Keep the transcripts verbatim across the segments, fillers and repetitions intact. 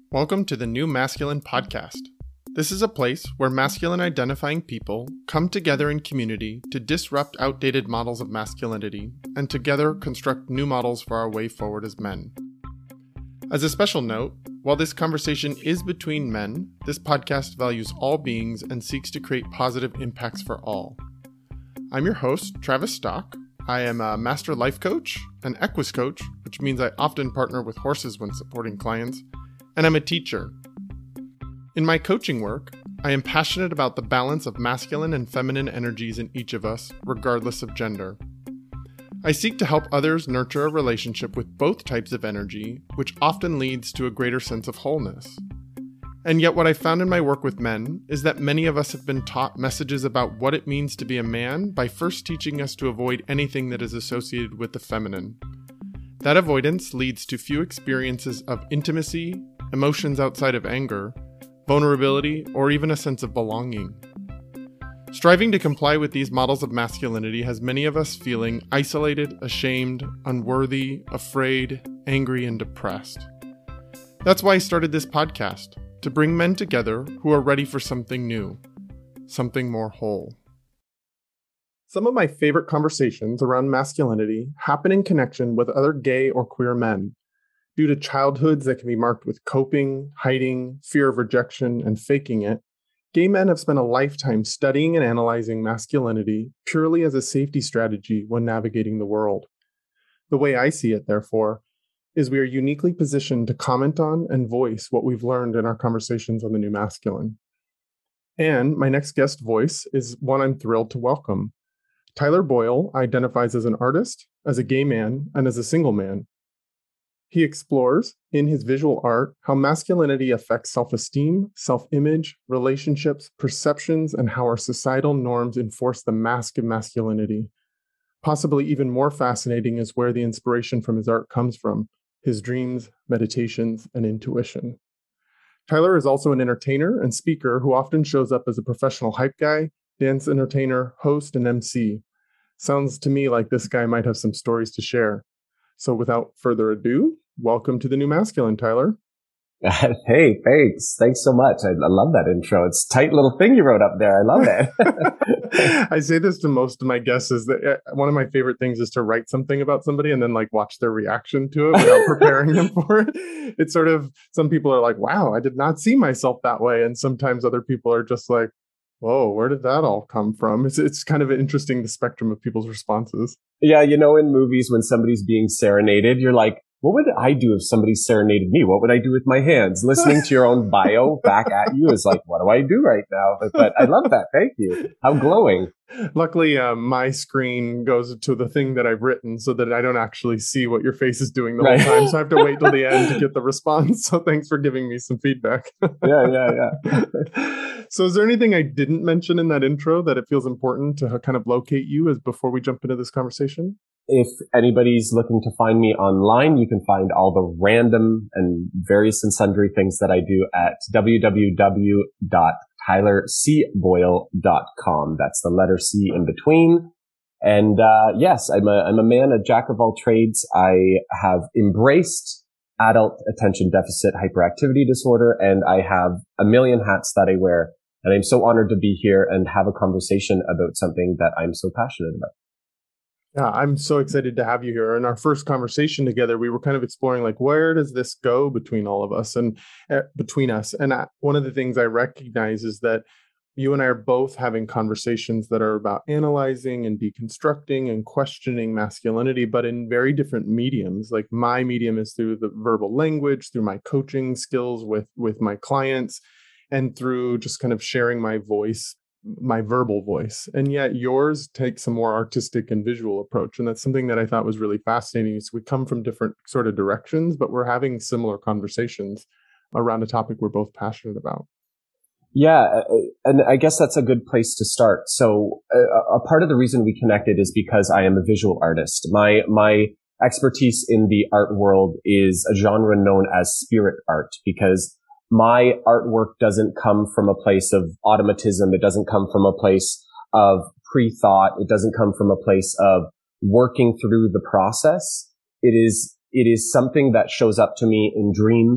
Welcome to the New Masculine Podcast. This is a place where masculine identifying people come together in community to disrupt outdated models of masculinity and together construct new models for our way forward as men. As a special note, while this conversation is between men, this podcast values all beings and seeks to create positive impacts for all. I'm your host, Travis Stock. I am a master life coach, an equus coach, which means I often partner with horses when supporting clients, and I'm a teacher. In my coaching work, I am passionate about the balance of masculine and feminine energies in each of us, regardless of gender. I seek to help others nurture a relationship with both types of energy, which often leads to a greater sense of wholeness. And yet what I found in my work with men is that many of us have been taught messages about what it means to be a man by first teaching us to avoid anything that is associated with the feminine. That avoidance leads to few experiences of intimacy, emotions outside of anger, vulnerability, or even a sense of belonging. Striving to comply with these models of masculinity has many of us feeling isolated, ashamed, unworthy, afraid, angry, and depressed. That's why I started this podcast, to bring men together who are ready for something new, something more whole. Some of my favorite conversations around masculinity happen in connection with other gay or queer men. Due to childhoods that can be marked with coping, hiding, fear of rejection, and faking it, gay men have spent a lifetime studying and analyzing masculinity purely as a safety strategy when navigating the world. The way I see it, therefore, is we are uniquely positioned to comment on and voice what we've learned in our conversations on the New Masculine. And my next guest voice is one I'm thrilled to welcome. Tyler Boyle identifies as an artist, as a gay man, and as a single man. He explores, in his visual art, how masculinity affects self-esteem, self-image, relationships, perceptions, and how our societal norms enforce the mask of masculinity. Possibly even more fascinating is where the inspiration from his art comes from, his dreams, meditations, and intuition. Tyler is also an entertainer and speaker who often shows up as a professional hype guy, dance entertainer, host, and M C. Sounds to me like this guy might have some stories to share. So without further ado, welcome to the New Masculine, Tyler. Hey, thanks. Thanks so much. I, I love that intro. It's a tight little thing you wrote up there. I love it. I say this to most of my guests is that one of my favorite things is to write something about somebody and then like watch their reaction to it without preparing them for it. It's sort of, some people are like, wow, I did not see myself that way. And sometimes other people are just like, whoa, where did that all come from? It's it's kind of interesting, the spectrum of people's responses. Yeah, you know, in movies when somebody's being serenaded, you're like, what would I do if somebody serenaded me? What would I do with my hands? Listening to your own bio back at you is like, what do I do right now? But, but I love that. Thank you. How glowing. Luckily, um, my screen goes to the thing that I've written so that I don't actually see what your face is doing the right. whole time. So I have to wait till the end to get the response. So thanks for giving me some feedback. yeah, yeah, yeah. So is there anything I didn't mention in that intro that it feels important to kind of locate you as before we jump into this conversation? If anybody's looking to find me online, you can find all the random and various and sundry things that I do at w w w dot tyler c boyle dot com. That's the letter C in between. And uh yes, I'm a I'm a man, a jack of all trades. I have embraced adult attention deficit hyperactivity disorder, and I have a million hats that I wear. And I'm so honored to be here and have a conversation about something that I'm so passionate about. Yeah, I'm so excited to have you here. In our first conversation together, we were kind of exploring like, where does this go between all of us and uh, between us? And I, one of the things I recognize is that you and I are both having conversations that are about analyzing and deconstructing and questioning masculinity, but in very different mediums. Like my medium is through the verbal language, through my coaching skills with, with my clients, and through just kind of sharing my voice, my verbal voice. And yet yours takes a more artistic and visual approach. And that's something that I thought was really fascinating. Is we come from different sort of directions, but we're having similar conversations around a topic we're both passionate about. Yeah, and I guess that's a good place to start. So a, a part of the reason we connected is because I am a visual artist. My my expertise in the art world is a genre known as spirit art, because my artwork doesn't come from a place of automatism. It doesn't come from a place of pre-thought. It doesn't come from a place of working through the process. It is, it is something that shows up to me in dreams,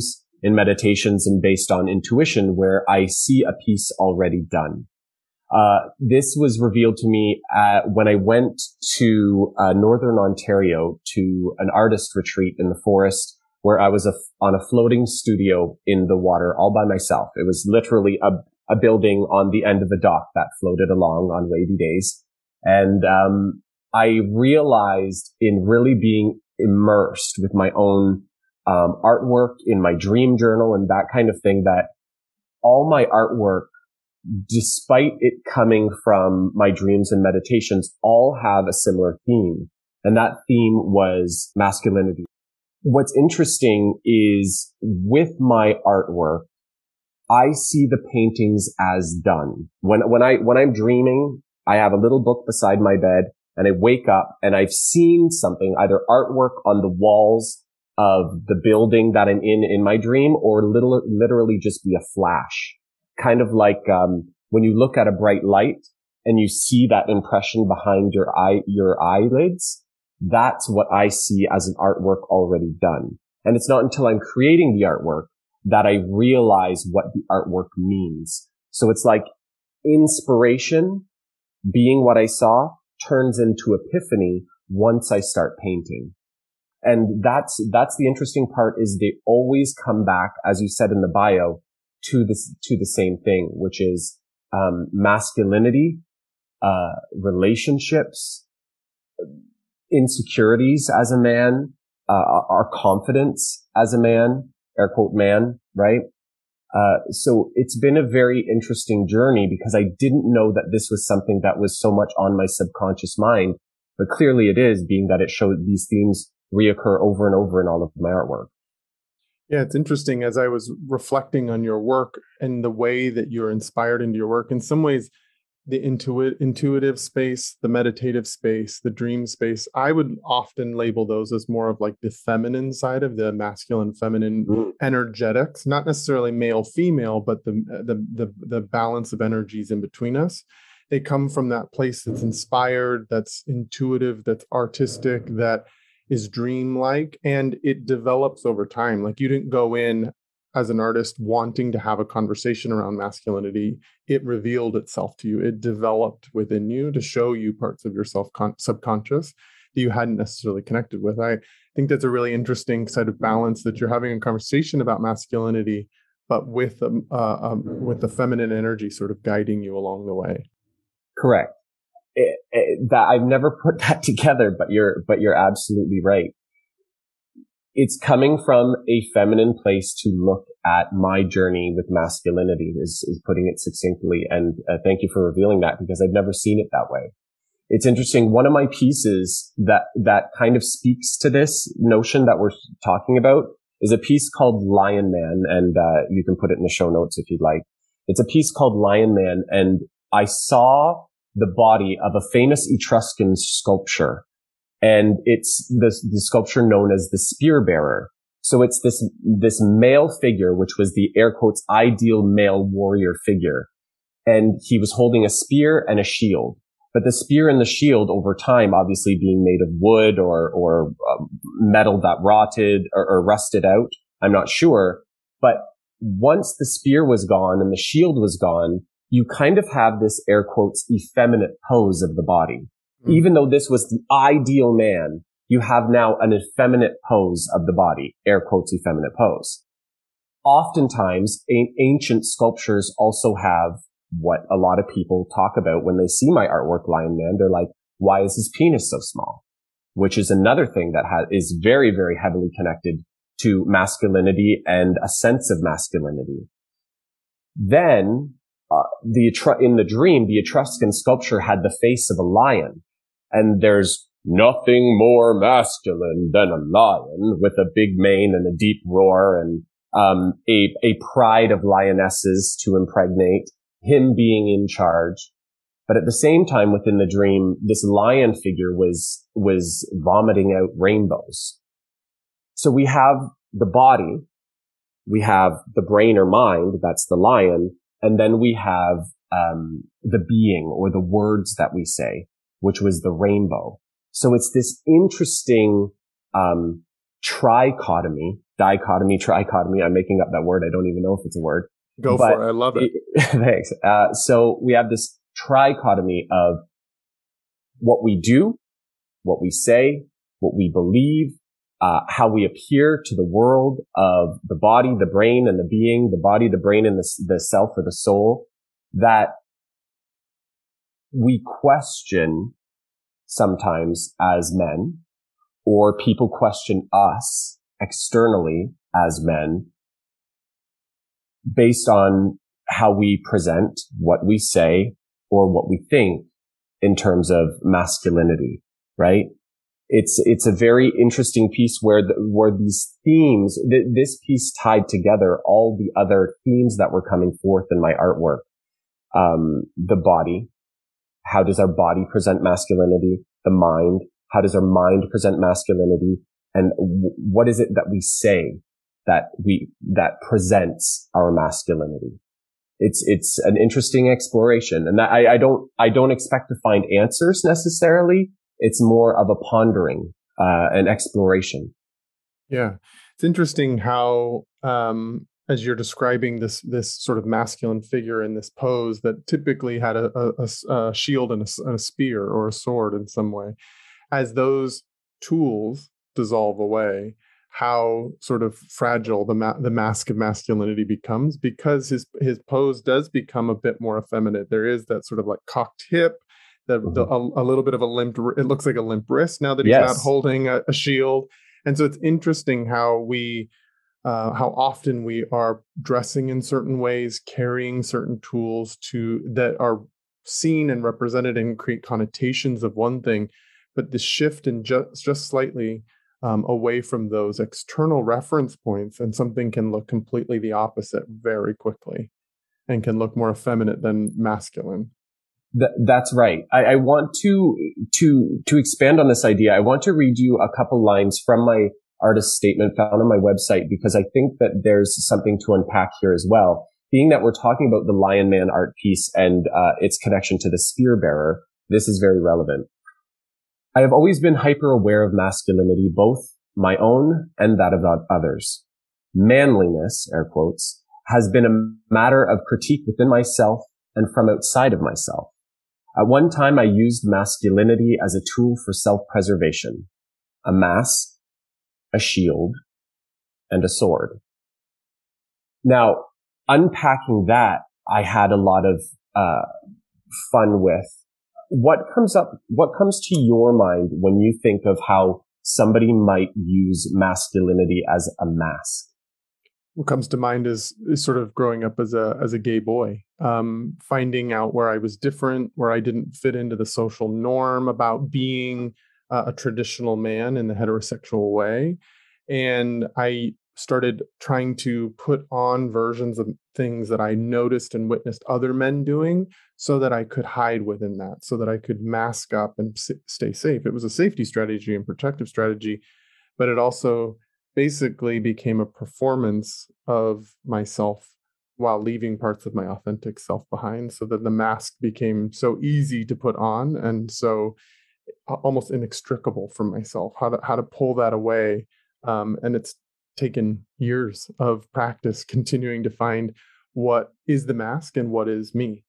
in meditations and based on intuition where I see a piece already done. Uh, this was revealed to me uh, when I went to uh, Northern Ontario to an artist retreat in the forest where I was a, on a floating studio in the water all by myself. It was literally a, a building on the end of a dock that floated along on wavy days. And um, I realized in really being immersed with my own um, artwork in my dream journal and that kind of thing that all my artwork, despite it coming from my dreams and meditations, all have a similar theme. And that theme was masculinity. What's interesting is with my artwork, I see the paintings as done. When, when I, when I'm dreaming, I have a little book beside my bed and I wake up and I've seen something, either artwork on the walls of the building that I'm in in my dream or little, literally just be a flash. Kind of like, um, when you look at a bright light and you see that impression behind your eye, your eyelids. That's what I see as an artwork already done. And it's not until I'm creating the artwork that I realize what the artwork means. So it's like inspiration, being what I saw, turns into epiphany once I start painting. And that's, that's the interesting part is they always come back, as you said in the bio, to this, to the same thing, which is, um, masculinity, uh, relationships, insecurities as a man, uh, our confidence as a man, air quote man, right? Uh, so it's been a very interesting journey because I didn't know that this was something that was so much on my subconscious mind, but clearly it is, being that it showed these themes reoccur over and over in all of my artwork. Yeah, it's interesting as I was reflecting on your work and the way that you're inspired into your work. In some ways, the intuit, intuitive space, the meditative space, the dream space, I would often label those as more of like the feminine side of the masculine, feminine mm. energetics, not necessarily male, female, but the, the, the, the balance of energies in between us. They come from that place that's inspired, that's intuitive, that's artistic, that is dreamlike, and it develops over time. Like you didn't go in as an artist wanting to have a conversation around masculinity. It revealed itself to you. It developed within you to show you parts of yourself con- subconscious that you hadn't necessarily connected with. I think that's a really interesting side of balance, that you're having a conversation about masculinity, but with um, uh, um, with the feminine energy sort of guiding you along the way. Correct. It, it, that I've never put that together, but you're but you're absolutely right. It's coming from a feminine place to look at my journey with masculinity is, is putting it succinctly. And uh, thank you for revealing that because I've never seen it that way. It's interesting. One of my pieces that, that kind of speaks to this notion that we're talking about is a piece called Lion Man. And, uh, you can put it in the show notes if you'd like. It's a piece called Lion Man. And I saw the body of a famous Etruscan sculpture. And it's the, the sculpture known as the Spear Bearer. So it's this, this male figure, which was the air quotes ideal male warrior figure. And he was holding a spear and a shield. But the spear and the shield over time, obviously being made of wood or, or um, metal that rotted or, or rusted out. I'm not sure. But once the spear was gone and the shield was gone, you kind of have this air quotes effeminate pose of the body. Even though this was the ideal man, you have now an effeminate pose of the body, air quotes effeminate pose. Oftentimes, a- ancient sculptures also have what a lot of people talk about when they see my artwork, Lion Man. They're like, why is his penis so small? Which is another thing that ha- is very, very heavily connected to masculinity and a sense of masculinity. Then, uh, the in the dream, the Etruscan sculpture had the face of a lion. And there's nothing more masculine than a lion with a big mane and a deep roar and um a a pride of lionesses to impregnate, him being in charge. But at the same time within the dream, this lion figure was was vomiting out rainbows. So we have the body, we have the brain or mind, that's the lion, and then we have um the being or the words that we say, which was the rainbow. So it's this interesting um trichotomy dichotomy, trichotomy. I'm making up that word. I don't even know if it's a word. Go but for it. I love it. Thanks. Uh, so we have this trichotomy of what we do, what we say, what we believe, uh, how we appear to the world, of the body, the brain, and the being, the body, the brain, and the, the self or the soul, that we question sometimes as men, or people question us externally as men based on how we present, what we say, or what we think in terms of masculinity, right? It's, it's a very interesting piece where the, where these themes, th- this piece tied together all the other themes that were coming forth in my artwork. Um, the body. How does our body present masculinity? The mind. How does our mind present masculinity? And w- what is it that we say that we, that presents our masculinity? It's, it's an interesting exploration. And I, I don't, I don't expect to find answers necessarily. It's more of a pondering, uh, an exploration. Yeah. It's interesting how, um, as you're describing this, this sort of masculine figure in this pose that typically had a, a, a shield and a, and a spear or a sword in some way, as those tools dissolve away, how sort of fragile the ma- the mask of masculinity becomes, because his his pose does become a bit more effeminate. There is that sort of like cocked hip, the, mm-hmm. the a, a little bit of a limp. It looks like a limp wrist now that he's yes. not holding a, a shield, and so it's interesting how we. Uh, how often we are dressing in certain ways, carrying certain tools to that are seen and represented and create connotations of one thing, but the shift in just just slightly um, away from those external reference points, and something can look completely the opposite very quickly, and can look more effeminate than masculine. Th- that's right. I, I want to to to expand on this idea. I want to read you a couple lines from my artist statement found on my website, because I think that there's something to unpack here as well. Being that we're talking about the Lion Man art piece and uh, its connection to the spear bearer, this is very relevant. I have always been hyper aware of masculinity, both my own and that of others. Manliness, air quotes, has been a matter of critique within myself and from outside of myself. At one time, I used masculinity as a tool for self-preservation, a mask, a shield, and a sword. Now, unpacking that, I had a lot of uh fun with. What comes up, what comes to your mind when you think of how somebody might use masculinity as a mask? What comes to mind is, is sort of growing up as a as a gay boy, um, finding out where I was different, where I didn't fit into the social norm about being uh, a traditional man in the heterosexual way. And I started trying to put on versions of things that I noticed and witnessed other men doing, so that I could hide within that, so that I could mask up and s- stay safe. It was a safety strategy and protective strategy, but it also basically became a performance of myself while leaving parts of my authentic self behind, so that the mask became so easy to put on and so almost inextricable from myself, how to how to pull that away. Um, and it's taken years of practice continuing to find what is the mask and what is me.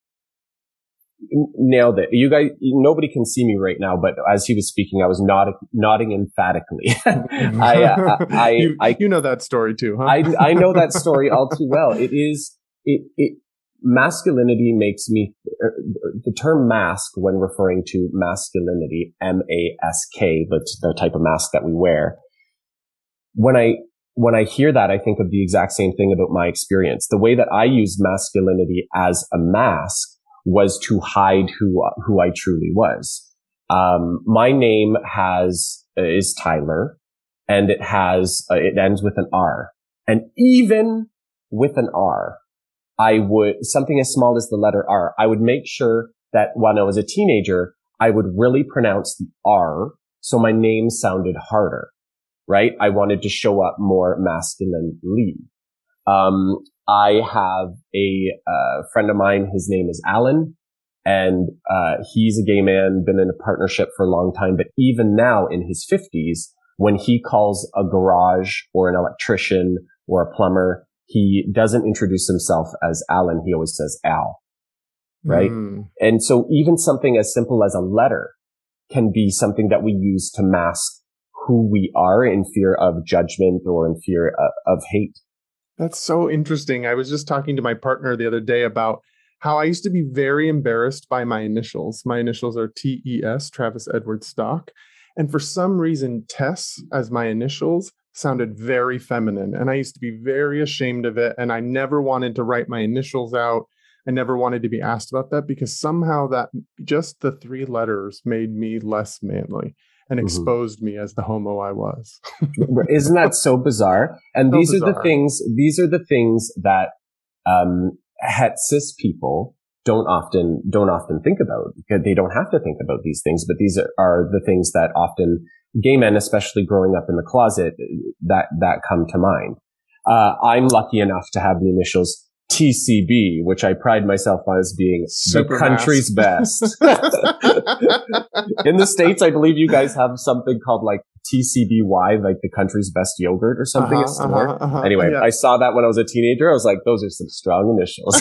Nailed it. You guys, nobody can see me right now, but as he was speaking, I was nodding, nodding emphatically. I, uh, I, you, I, you know that story too, huh? I, I know that story all too well. It is, it, it, masculinity makes me, er, the term mask when referring to masculinity, M A S K, but the type of mask that we wear. When I, when I hear that, I think of the exact same thing about my experience. The way that I used masculinity as a mask was to hide who, who I truly was. Um, my name has, is Tyler, and it has, uh, it ends with an R. And even with an R, I would, something as small as the letter R, I would make sure that when I was a teenager, I would really pronounce the R so my name sounded harder, right? I wanted to show up more masculinely. Um, I have a uh, friend of mine. His name is Alan, and uh, he's a gay man, been in a partnership for a long time. But even now, in his fifties, when he calls a garage or an electrician or a plumber, he doesn't introduce himself as Alan. He always says Al, right? Mm. And so even something as simple as a letter can be something that we use to mask who we are in fear of judgment or in fear of, of hate. That's so interesting. I was just talking to my partner the other day about how I used to be very embarrassed by my initials. My initials are T E S, Travis Edward Stock. And for some reason, Tess as my initials sounded very feminine. And I used to be very ashamed of it. And I never wanted to write my initials out. I never wanted to be asked about that because somehow that just the three letters made me less manly and exposed mm-hmm. me as the homo I was. Isn't that so bizarre? And so these bizarre. are the things, these are the things that, um, het cis people don't often, don't often think about because they don't have to think about these things, but these are, are the things that often gay men, especially growing up in the closet, that, that come to mind. Uh, I'm lucky enough to have the initials T C B, which I pride myself on as being Super the country's best. In the States, I believe you guys have something called like T C B Y, like the country's best yogurt or something. Uh-huh, similar. Uh-huh, uh-huh, anyway, yeah. I saw that when I was a teenager. I was like, those are some strong initials.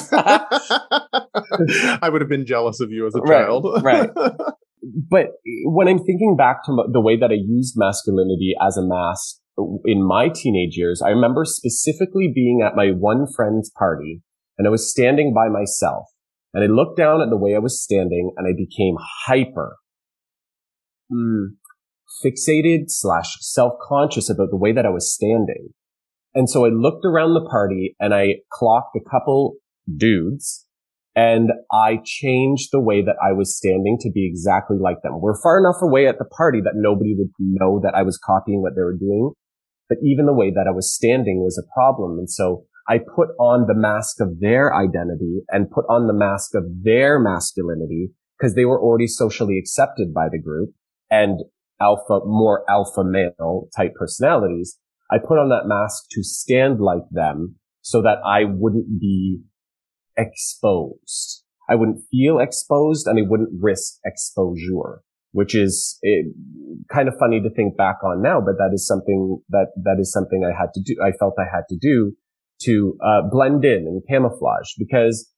I would have been jealous of you as a right, child. Right. But when I'm thinking back to the way that I used masculinity as a mask in my teenage years, I remember specifically being at my one friend's party and I was standing by myself and I looked down at the way I was standing and I became hyper mm, fixated slash self-conscious about the way that I was standing. And so I looked around the party and I clocked a couple dudes and I changed the way that I was standing to be exactly like them. We're far enough away at the party that nobody would know that I was copying what they were doing. But even the way that I was standing was a problem. And so I put on the mask of their identity and put on the mask of their masculinity because they were already socially accepted by the group and alpha, more alpha male type personalities. I put on that mask to stand like them so that I wouldn't be exposed. I wouldn't feel exposed and I wouldn't risk exposure, which is it, kind of funny to think back on now, but that is something that, that is something I had to do. I felt I had to do to, uh, blend in and camouflage because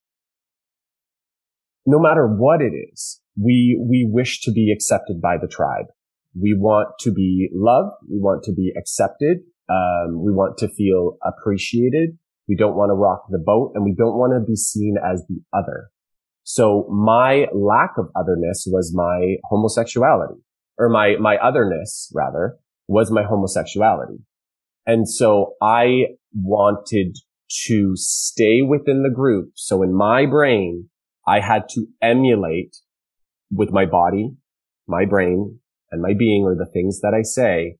no matter what it is, we, we wish to be accepted by the tribe. We want to be loved. We want to be accepted. Um, we want to feel appreciated. We don't want to rock the boat and we don't want to be seen as the other. So my lack of otherness was my homosexuality, or my, my otherness rather was my homosexuality. And so I wanted to stay within the group. So in my brain, I had to emulate with my body, my brain, and my being, or the things that I say,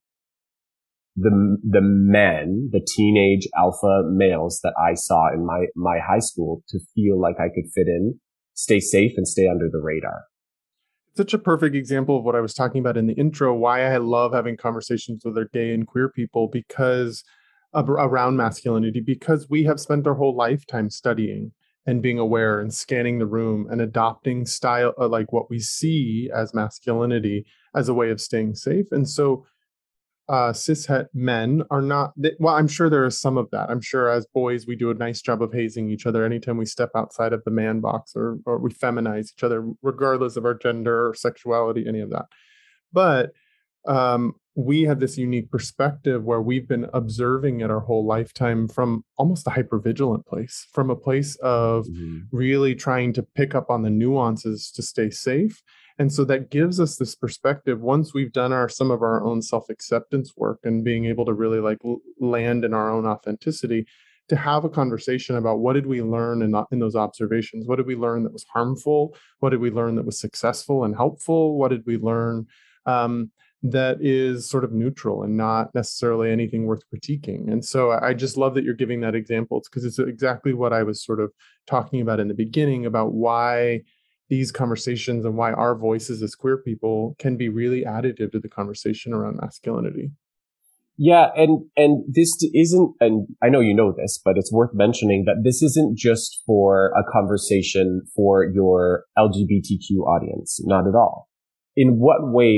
the, the men, the teenage alpha males that I saw in my, my high school to feel like I could fit in, stay safe, and stay under the radar. Such a perfect example of what I was talking about in the intro, why I love having conversations with our gay and queer people because of, around masculinity, because we have spent our whole lifetime studying and being aware and scanning the room and adopting style, uh, like what we see as masculinity as a way of staying safe. And so uh, cishet men are not, they, well, I'm sure there is some of that. I'm sure as boys, we do a nice job of hazing each other anytime we step outside of the man box or, or we feminize each other, regardless of our gender or sexuality, any of that. But um, we have this unique perspective where we've been observing it our whole lifetime from almost a hypervigilant place, from a place of mm-hmm. really trying to pick up on the nuances to stay safe. And so that gives us this perspective once we've done our some of our own self-acceptance work and being able to really like l- land in our own authenticity, to have a conversation about what did we learn in, in those observations? What did we learn that was harmful? What did we learn that was successful and helpful? What did we learn um, that is sort of neutral and not necessarily anything worth critiquing? And so I just love that you're giving that example. It's because it's exactly what I was sort of talking about in the beginning about why these conversations and why our voices as queer people can be really additive to the conversation around masculinity. Yeah. And, and this isn't, and I know you know this, but it's worth mentioning that this isn't just for a conversation for your L G B T Q audience. Not at all. In what ways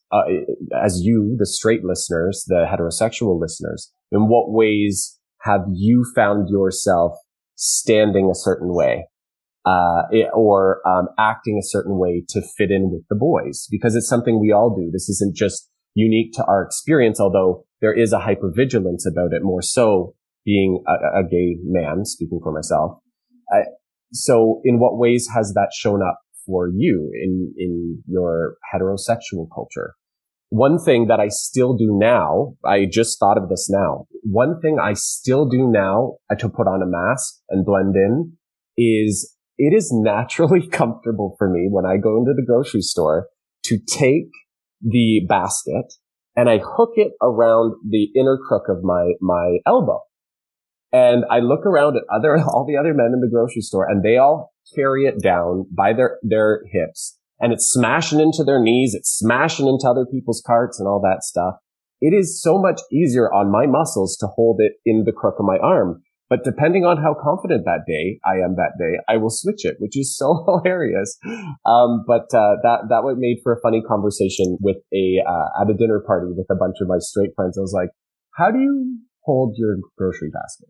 uh, as you, the straight listeners, the heterosexual listeners, in what ways have you found yourself standing a certain way, uh, or um, acting a certain way to fit in with the boys? Because it's something we all do. This isn't just unique to our experience, although there is a hypervigilance about it, more so being a, a gay man, speaking for myself. I, so in what ways has that shown up for you in, in your heterosexual culture? One thing that I still do now, I just thought of this now. One thing I still do now uh, to put on a mask and blend in is it is naturally comfortable for me when I go into the grocery store to take the basket and I hook it around the inner crook of my, my elbow. And I look around at other, all the other men in the grocery store, and they all carry it down by their, their hips, and it's smashing into their knees. It's smashing into other people's carts and all that stuff. It is so much easier on my muscles to hold it in the crook of my arm. But depending on how confident that day I am that day, I will switch it, which is so hilarious. Um, but, uh, that, that would made for a funny conversation with a, uh, at a dinner party with a bunch of my straight friends. I was like, how do you hold your grocery basket?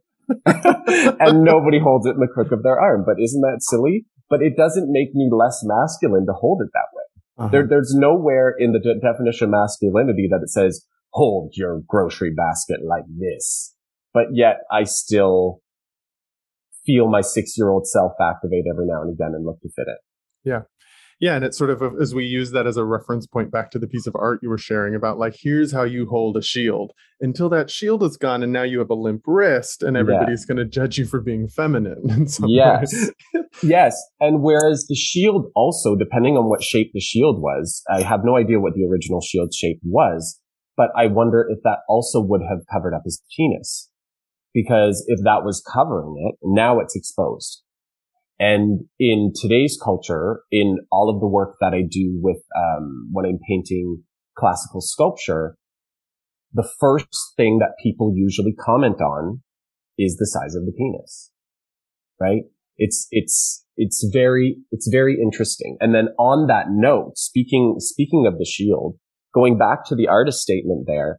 And nobody holds it in the crook of their arm. But isn't that silly? But it doesn't make me less masculine to hold it that way. Uh-huh. There, there's nowhere in the de- definition of masculinity that it says, hold your grocery basket like this. But yet I still feel my six-year-old self activate every now and again and look to fit it. Yeah. Yeah. And it's sort of, as we use that as a reference point back to the piece of art you were sharing about, like, here's how you hold a shield until that shield is gone. And now you have a limp wrist and everybody's yeah. going to judge you for being feminine in some yes. way. Yes. And whereas the shield also, depending on what shape the shield was, I have no idea what the original shield shape was, but I wonder if that also would have covered up his penis. Because if that was covering it, now it's exposed. And in today's culture, in all of the work that I do with, um, when I'm painting classical sculpture, the first thing that people usually comment on is the size of the penis, right? It's, it's, it's very, it's very interesting. And then on that note, speaking, speaking of the shield, going back to the artist statement there,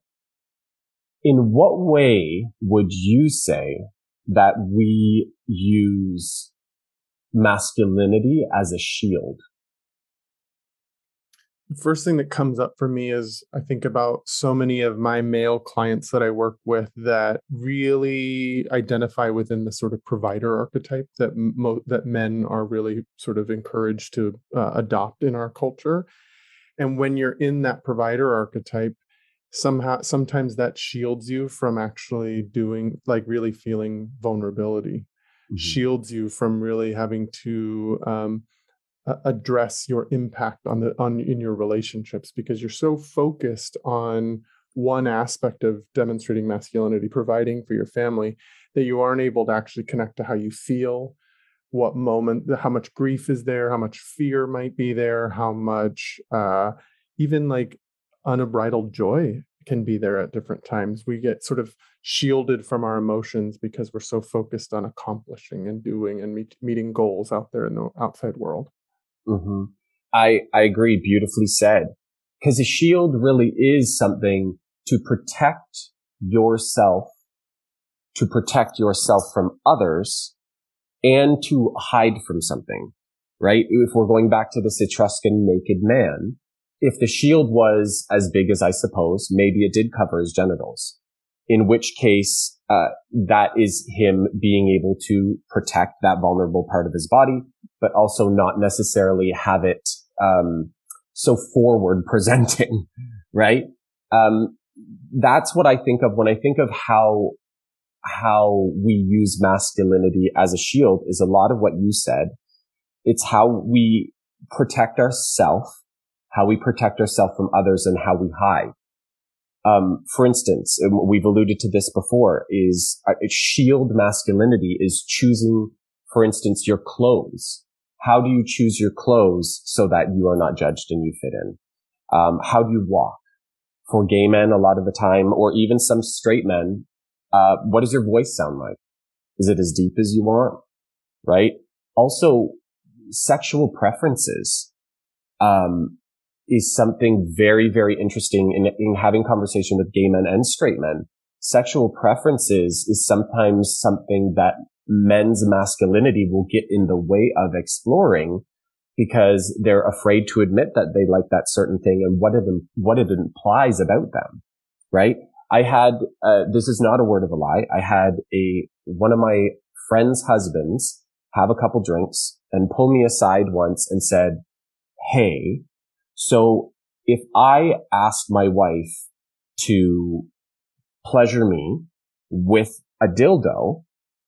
in what way would you say that we use masculinity as a shield? The first thing that comes up for me is I think about so many of my male clients that I work with that really identify within the sort of provider archetype that mo- that men are really sort of encouraged to uh, adopt in our culture. And when you're in that provider archetype, somehow sometimes that shields you from actually doing, like, really feeling vulnerability, mm-hmm. shields you from really having to um, address your impact on the on in your relationships, because you're so focused on one aspect of demonstrating masculinity, providing for your family, that you aren't able to actually connect to how you feel, what moment, how much grief is there, how much fear might be there, how much uh, even like unbridled joy can be there at different times. We get sort of shielded from our emotions because we're so focused on accomplishing and doing and meet, meeting goals out there in the outside world. Mm-hmm. I, I agree. Beautifully said. Because a shield really is something to protect yourself, to protect yourself from others, and to hide from something, right? If we're going back to this Etruscan naked man, if the shield was as big as I suppose, maybe it did cover his genitals, in which case, uh, that is him being able to protect that vulnerable part of his body, but also not necessarily have it, um, so forward presenting, right? Um, that's what I think of when I think of how, how we use masculinity as a shield is a lot of what you said. It's how we protect ourselves, how we protect ourselves from others, and how we hide. Um, for instance, we've alluded to this before, is uh, shield masculinity is choosing, for instance, your clothes. How do you choose your clothes so that you are not judged and you fit in? Um, how do you walk? For gay men, a lot of the time, or even some straight men, uh, what does your voice sound like? Is it as deep as you want? Right? Also, sexual preferences. Um, is something very, very interesting in, in having conversation with gay men and straight men. Sexual preferences is sometimes something that men's masculinity will get in the way of exploring because they're afraid to admit that they like that certain thing and what it, what it implies about them, right? I had, uh, this is not a word of a lie. I had a, one of my friend's husbands have a couple drinks and pull me aside once and said, "Hey, so if I ask my wife to pleasure me with a dildo,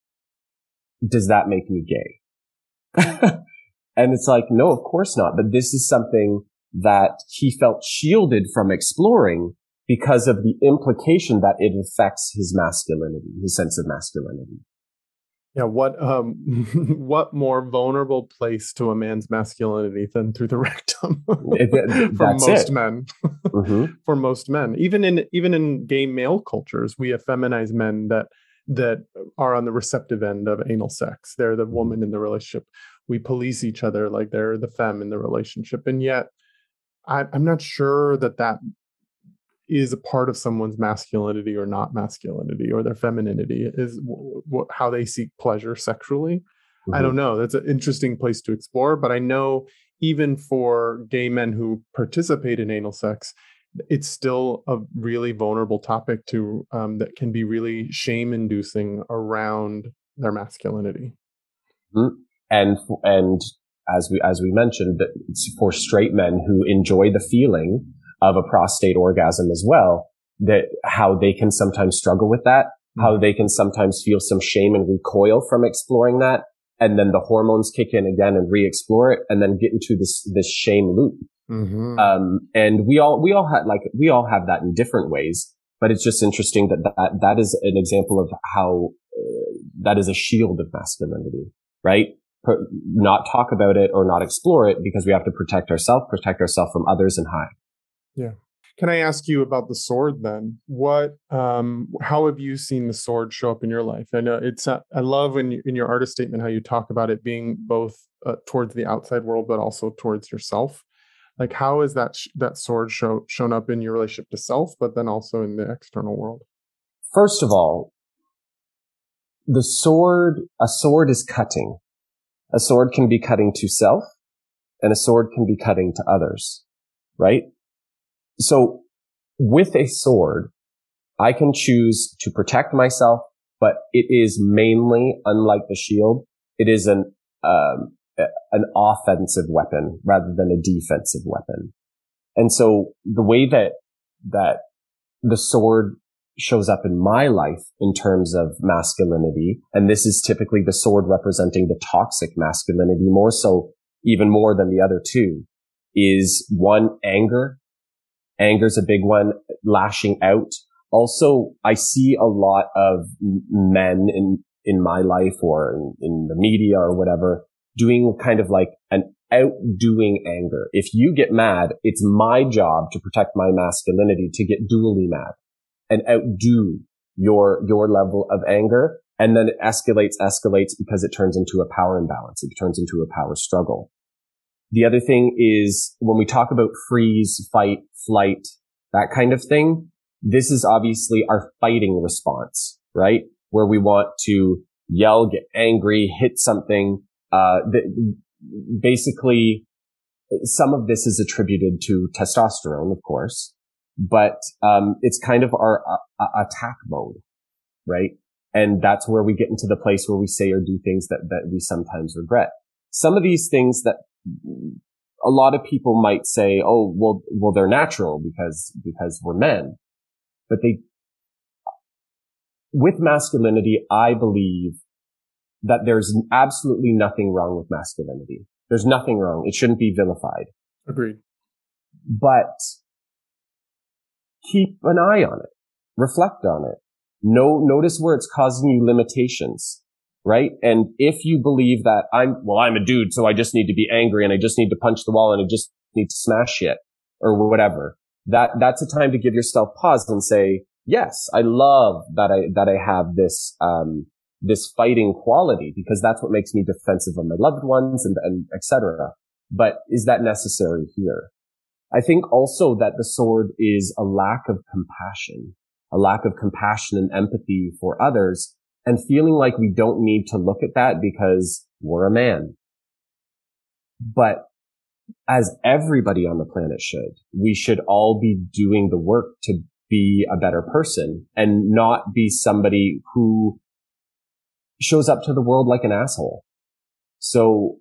does that make me gay?" And it's like, no, of course not. But this is something that he felt shielded from exploring because of the implication that it affects his masculinity, his sense of masculinity. Yeah, what um, what more vulnerable place to a man's masculinity than through the rectum? It, it, For most it. men, mm-hmm. For most men, even in even in gay male cultures, we effeminize men that that are on the receptive end of anal sex. They're the woman in the relationship. We police each other like they're the femme in the relationship, and yet I, I'm not sure that that is a part of someone's masculinity or not masculinity or their femininity is w- w- how they seek pleasure sexually. Mm-hmm. I don't know. That's an interesting place to explore. But I know even for gay men who participate in anal sex, it's still a really vulnerable topic to um, that can be really shame-inducing around their masculinity. Mm-hmm. And and as we as we mentioned, it's for straight men who enjoy the feeling of a prostate orgasm as well, that how they can sometimes struggle with that, mm-hmm. how they can sometimes feel some shame and recoil from exploring that. And then the hormones kick in again and re-explore it and then get into this, this shame loop. Mm-hmm. Um, and we all, we all have, like, we all have that in different ways, but it's just interesting that that, that is an example of how, uh, that is a shield of masculinity, right? Per, not talk about it or not explore it because we have to protect ourselves, protect ourselves from others and hide. Yeah. Can I ask you about the sword then? What, um, how have you seen the sword show up in your life? I know it's, uh, I love in, in your artist statement, how you talk about it being both uh, towards the outside world, but also towards yourself. Like, how is that, sh- that sword show, shown up in your relationship to self, but then also in the external world? First of all, the sword, a sword is cutting. A sword can be cutting to self and a sword can be cutting to others, right? So with a sword, I can choose to protect myself, but it is mainly, unlike the shield, it is an, um, an offensive weapon rather than a defensive weapon. And so the way that, that the sword shows up in my life in terms of masculinity, and this is typically the sword representing the toxic masculinity more so, even more than the other two, is one, anger. Anger is a big one, lashing out. Also, I see a lot of men in, in my life or in, in the media or whatever doing kind of like an outdoing anger. If you get mad, it's my job to protect my masculinity to get dually mad and outdo your, your level of anger. And then it escalates, escalates because it turns into a power imbalance. It turns into a power struggle. The other thing is when we talk about freeze, fight, flight, that kind of thing, this is obviously our fighting response, right? Where we want to yell, get angry, hit something. Uh, the, basically, some of this is attributed to testosterone, of course, but um, it's kind of our uh, attack mode, right? And that's where we get into the place where we say or do things that, that we sometimes regret. Some of these things that a lot of people might say, oh, well, well, they're natural because, because we're men. But they, with masculinity, I believe that there's absolutely nothing wrong with masculinity. There's nothing wrong. It shouldn't be vilified. Agreed. But keep an eye on it. Reflect on it. No, notice where it's causing you limitations. Right? And if you believe that I'm, well, I'm a dude, so I just need to be angry and I just need to punch the wall and I just need to smash shit or whatever, that, that's a time to give yourself pause and say, yes, I love that I, that I have this, um, this fighting quality because that's what makes me defensive of my loved ones and, and et cetera. But is that necessary here? I think also that the sword is a lack of compassion, a lack of compassion and empathy for others, and feeling like we don't need to look at that because we're a man. But as everybody on the planet should, we should all be doing the work to be a better person and not be somebody who shows up to the world like an asshole. So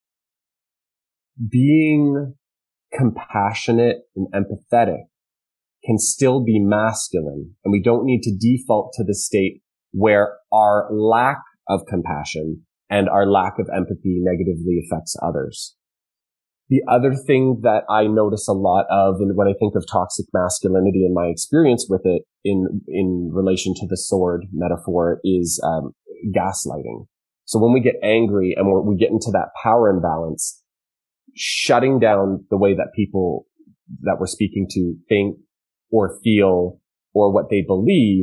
being compassionate and empathetic can still be masculine, and we don't need to default to the state where our lack of compassion and our lack of empathy negatively affects others. The other thing that I notice a lot of, and when I think of toxic masculinity and my experience with it in in relation to the sword metaphor, is um, gaslighting. So when we get angry and we're, we get into that power imbalance, shutting down the way that people that we're speaking to think or feel or what they believe,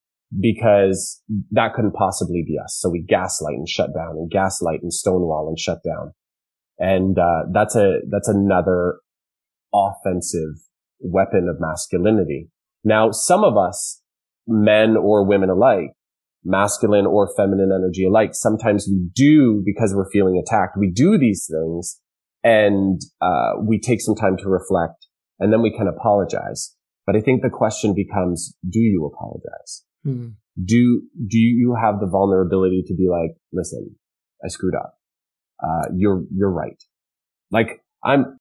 because that couldn't possibly be us. So we gaslight and shut down and gaslight and stonewall and shut down. And, uh, that's a, that's another offensive weapon of masculinity. Now, some of us, men or women alike, masculine or feminine energy alike, sometimes we do, because we're feeling attacked, we do these things and, uh, we take some time to reflect and then we can apologize. But I think the question becomes, do you apologize? Mm-hmm. Do, do you have the vulnerability to be like, listen, I screwed up. Uh, you're, you're right. Like, I'm,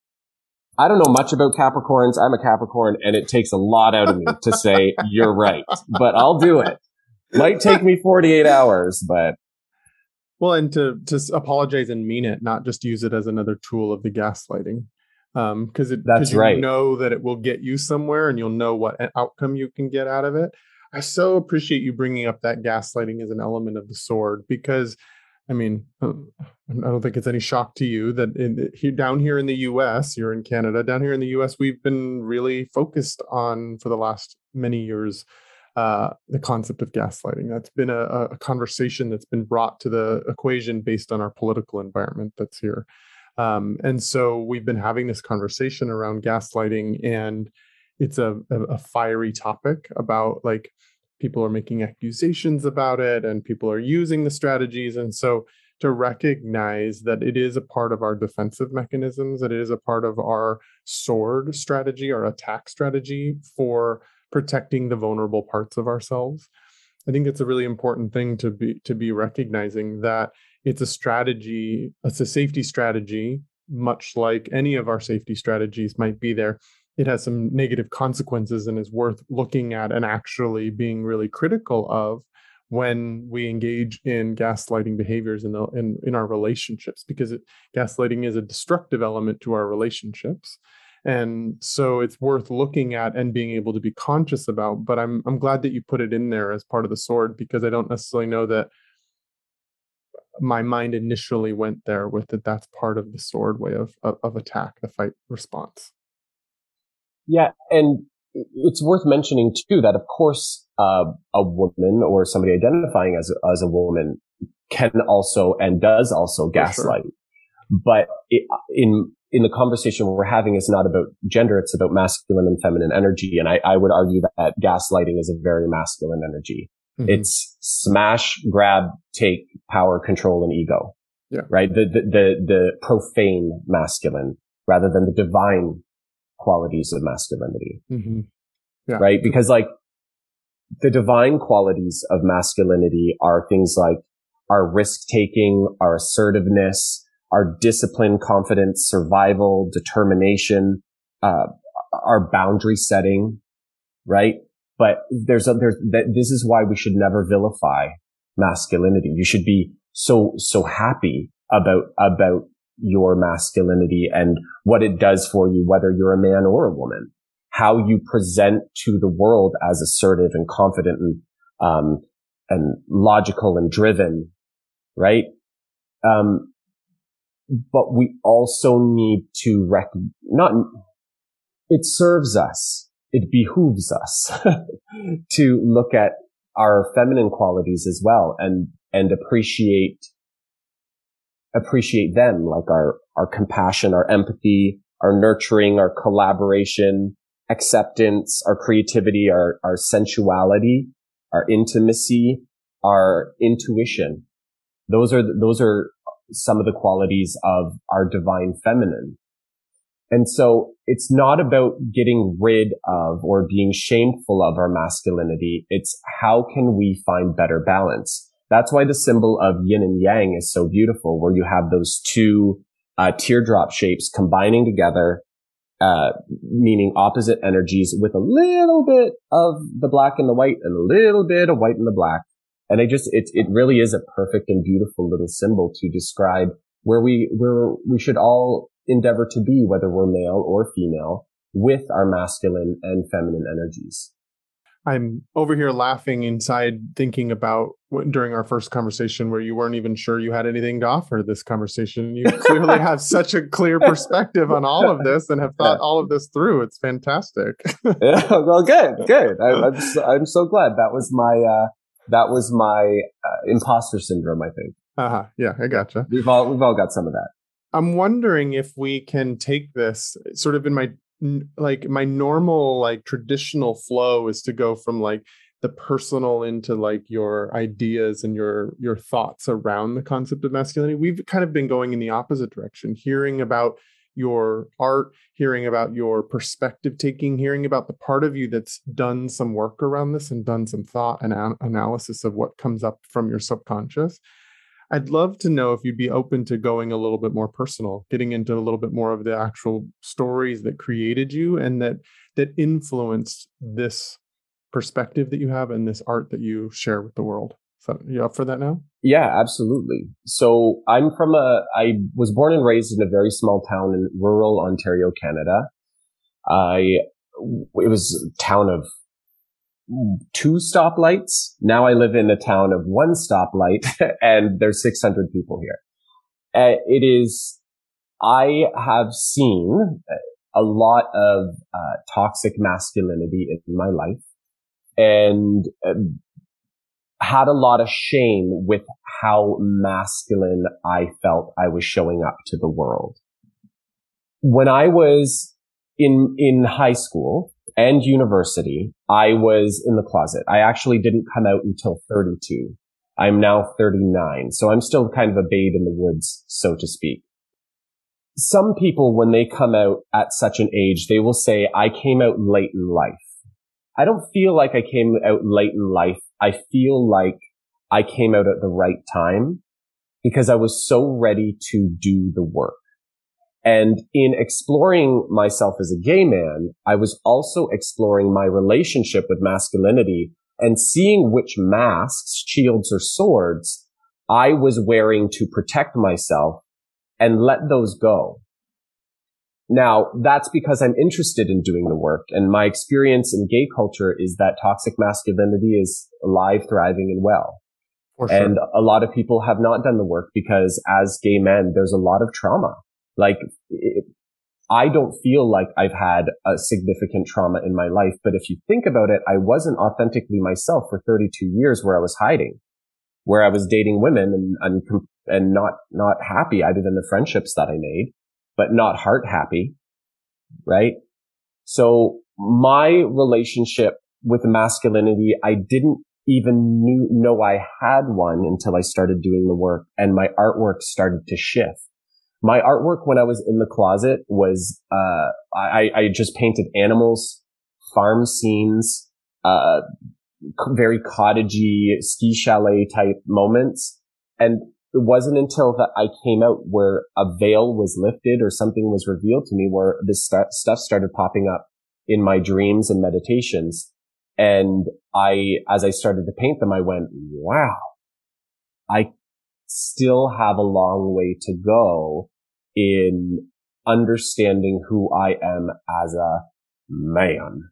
I don't know much about Capricorns. I'm a Capricorn and it takes a lot out of me to say you're right, but I'll do it. Might take me forty-eight hours, but. Well, and to, to apologize and mean it, not just use it as another tool of the gaslighting. Um, cause it, that's cause you right. know that it will get you somewhere and you'll know what outcome you can get out of it. I so appreciate you bringing up that gaslighting as an element of the sword, because I mean, I don't think it's any shock to you that in, here, down here in the U S, you're in Canada, down here in the U S, we've been really focused on, for the last many years, uh, the concept of gaslighting. That's been a, a conversation that's been brought to the equation based on our political environment that's here. Um, and so we've been having this conversation around gaslighting, and it's a, a, a fiery topic about, like, people are making accusations about it and people are using the strategies. And so to recognize that it is a part of our defensive mechanisms, that it is a part of our sword strategy, our attack strategy for protecting the vulnerable parts of ourselves. I think it's a really important thing to be, to be recognizing that it's a strategy, it's a safety strategy, much like any of our safety strategies might be there. It has some negative consequences and is worth looking at and actually being really critical of when we engage in gaslighting behaviors in the in, in our relationships, because it, gaslighting is a destructive element to our relationships. And so it's worth looking at and being able to be conscious about. But I'm I'm glad that you put it in there as part of the sword, because I don't necessarily know that my mind initially went there with that. That's part of the sword way of, of, of attack, the fight response. Yeah, and it's worth mentioning too that, of course, uh, a woman or somebody identifying as a, as a woman can also and does also gaslight. Sure. But it, in in the conversation we're having, is not about gender; it's about masculine and feminine energy. And I, I would argue that gaslighting is a very masculine energy. Mm-hmm. It's smash, grab, take, power, control, and ego. Yeah. Right. The the the, the profane masculine rather than the divine qualities of masculinity. Mm-hmm. Yeah. Right? Because, like, the divine qualities of masculinity are things like our risk-taking, our assertiveness, our discipline, confidence, survival, determination, uh, our boundary setting, right? But there's a, there's, that, this is why we should never vilify masculinity. You should be so, so happy about, about your masculinity and what it does for you, whether you're a man or a woman, how you present to the world as assertive and confident and, um, and logical and driven, right? Um, but we also need to rec, not, it serves us, it behooves us to look at our feminine qualities as well and, and appreciate appreciate them, like our, our compassion, our empathy, our nurturing, our collaboration, acceptance, our creativity, our, our sensuality, our intimacy, our intuition. Those are, those are some of the qualities of our divine feminine. And so it's not about getting rid of or being shameful of our masculinity. It's how can we find better balance? That's why the symbol of yin and yang is so beautiful, where you have those two uh, teardrop shapes combining together, uh, meaning opposite energies with a little bit of the black and the white and a little bit of white and the black. And I just, it, it really is a perfect and beautiful little symbol to describe where we, where we should all endeavor to be, whether we're male or female, with our masculine and feminine energies. I'm over here laughing inside, thinking about when, during our first conversation where you weren't even sure you had anything to offer this conversation. You clearly have such a clear perspective on all of this and have thought all of this through. It's fantastic. Yeah, well, good, good. I, I'm so, I'm so glad. That was my uh, that was my uh, imposter syndrome, I think. Uh huh. Yeah, I gotcha. We've all we've all got some of that. I'm wondering if we can take this sort of in my, like my normal, like traditional flow is to go from like the personal into like your ideas and your, your thoughts around the concept of masculinity. We've kind of been going in the opposite direction, hearing about your art, hearing about your perspective taking, hearing about the part of you that's done some work around this and done some thought and an- analysis of what comes up from your subconscious. I'd love to know if you'd be open to going a little bit more personal, getting into a little bit more of the actual stories that created you and that that influenced this perspective that you have and this art that you share with the world. So, you up for that now? Yeah, absolutely. So I'm from a, I was born and raised in a very small town in rural Ontario, Canada. I, it was a town of two stoplights. Now I live in a town of one stoplight and there's six hundred people here. Uh, it is, I have seen a lot of uh, toxic masculinity in my life and uh, had a lot of shame with how masculine I felt I was showing up to the world. When I was in, in high school, and university, I was in the closet. I actually didn't come out until thirty-two. I'm now thirty-nine. So I'm still kind of a babe in the woods, so to speak. Some people, when they come out at such an age, they will say, I came out late in life. I don't feel like I came out late in life. I feel like I came out at the right time because I was so ready to do the work. And in exploring myself as a gay man, I was also exploring my relationship with masculinity and seeing which masks, shields, or swords I was wearing to protect myself and let those go. Now, that's because I'm interested in doing the work. And my experience in gay culture is that toxic masculinity is alive, thriving, and well. For sure. And a lot of people have not done the work because as gay men, there's a lot of trauma. Like, it, I don't feel like I've had a significant trauma in my life, but if you think about it, I wasn't authentically myself for thirty-two years where I was hiding, where I was dating women and, and, and not, not happy either than the friendships that I made, but not heart happy, right? So my relationship with masculinity, I didn't even knew, know I had one until I started doing the work and my artwork started to shift. My artwork when I was in the closet was, uh, I, I just painted animals, farm scenes, uh, very cottagey ski chalet type moments. And it wasn't until that I came out where a veil was lifted or something was revealed to me where this st- stuff started popping up in my dreams and meditations. And I, as I started to paint them, I went, wow, I still have a long way to go in understanding who I am as a man.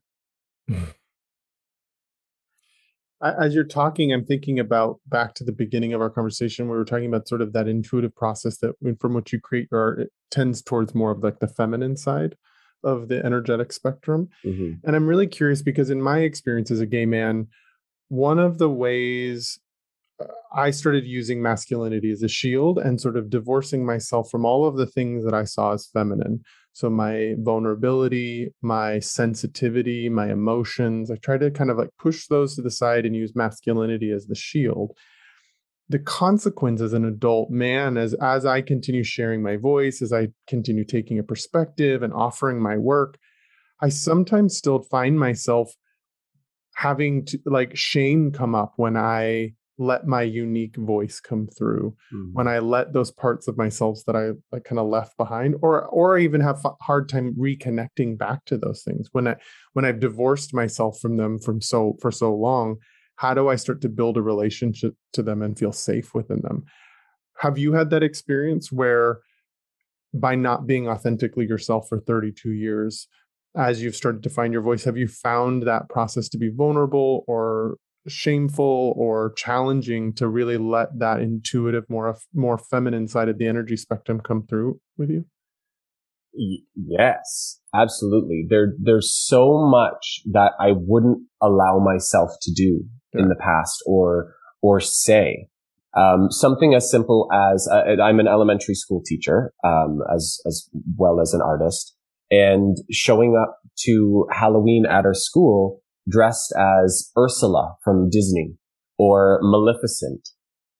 As you're talking, I'm thinking about back to the beginning of our conversation. We were talking about sort of that intuitive process that from which you create your art, it tends towards more of like the feminine side of the energetic spectrum. Mm-hmm. And I'm really curious because in my experience as a gay man, one of the ways I started using masculinity as a shield and sort of divorcing myself from all of the things that I saw as feminine. So my vulnerability, my sensitivity, my emotions, I try to kind of like push those to the side and use masculinity as the shield. The consequence as an adult man, as as I continue sharing my voice, as I continue taking a perspective and offering my work, I sometimes still find myself having to like shame come up when I let my unique voice come through, Mm. when I let those parts of myself that I like kind of left behind, or or even have a hard time reconnecting back to those things. When I when I've divorced myself from them from so for so long, how do I start to build a relationship to them and feel safe within them? Have you had that experience where by not being authentically yourself for thirty-two years, as you've started to find your voice, have you found that process to be vulnerable or shameful or challenging to really let that intuitive, more more feminine side of the energy spectrum come through with you? Y- Yes, absolutely. There, there's so much that I wouldn't allow myself to do Yeah. in the past or, or say. Um, something as simple as, uh, I'm an elementary school teacher, um, as, as well as an artist, and showing up to Halloween at our school dressed as Ursula from Disney or Maleficent.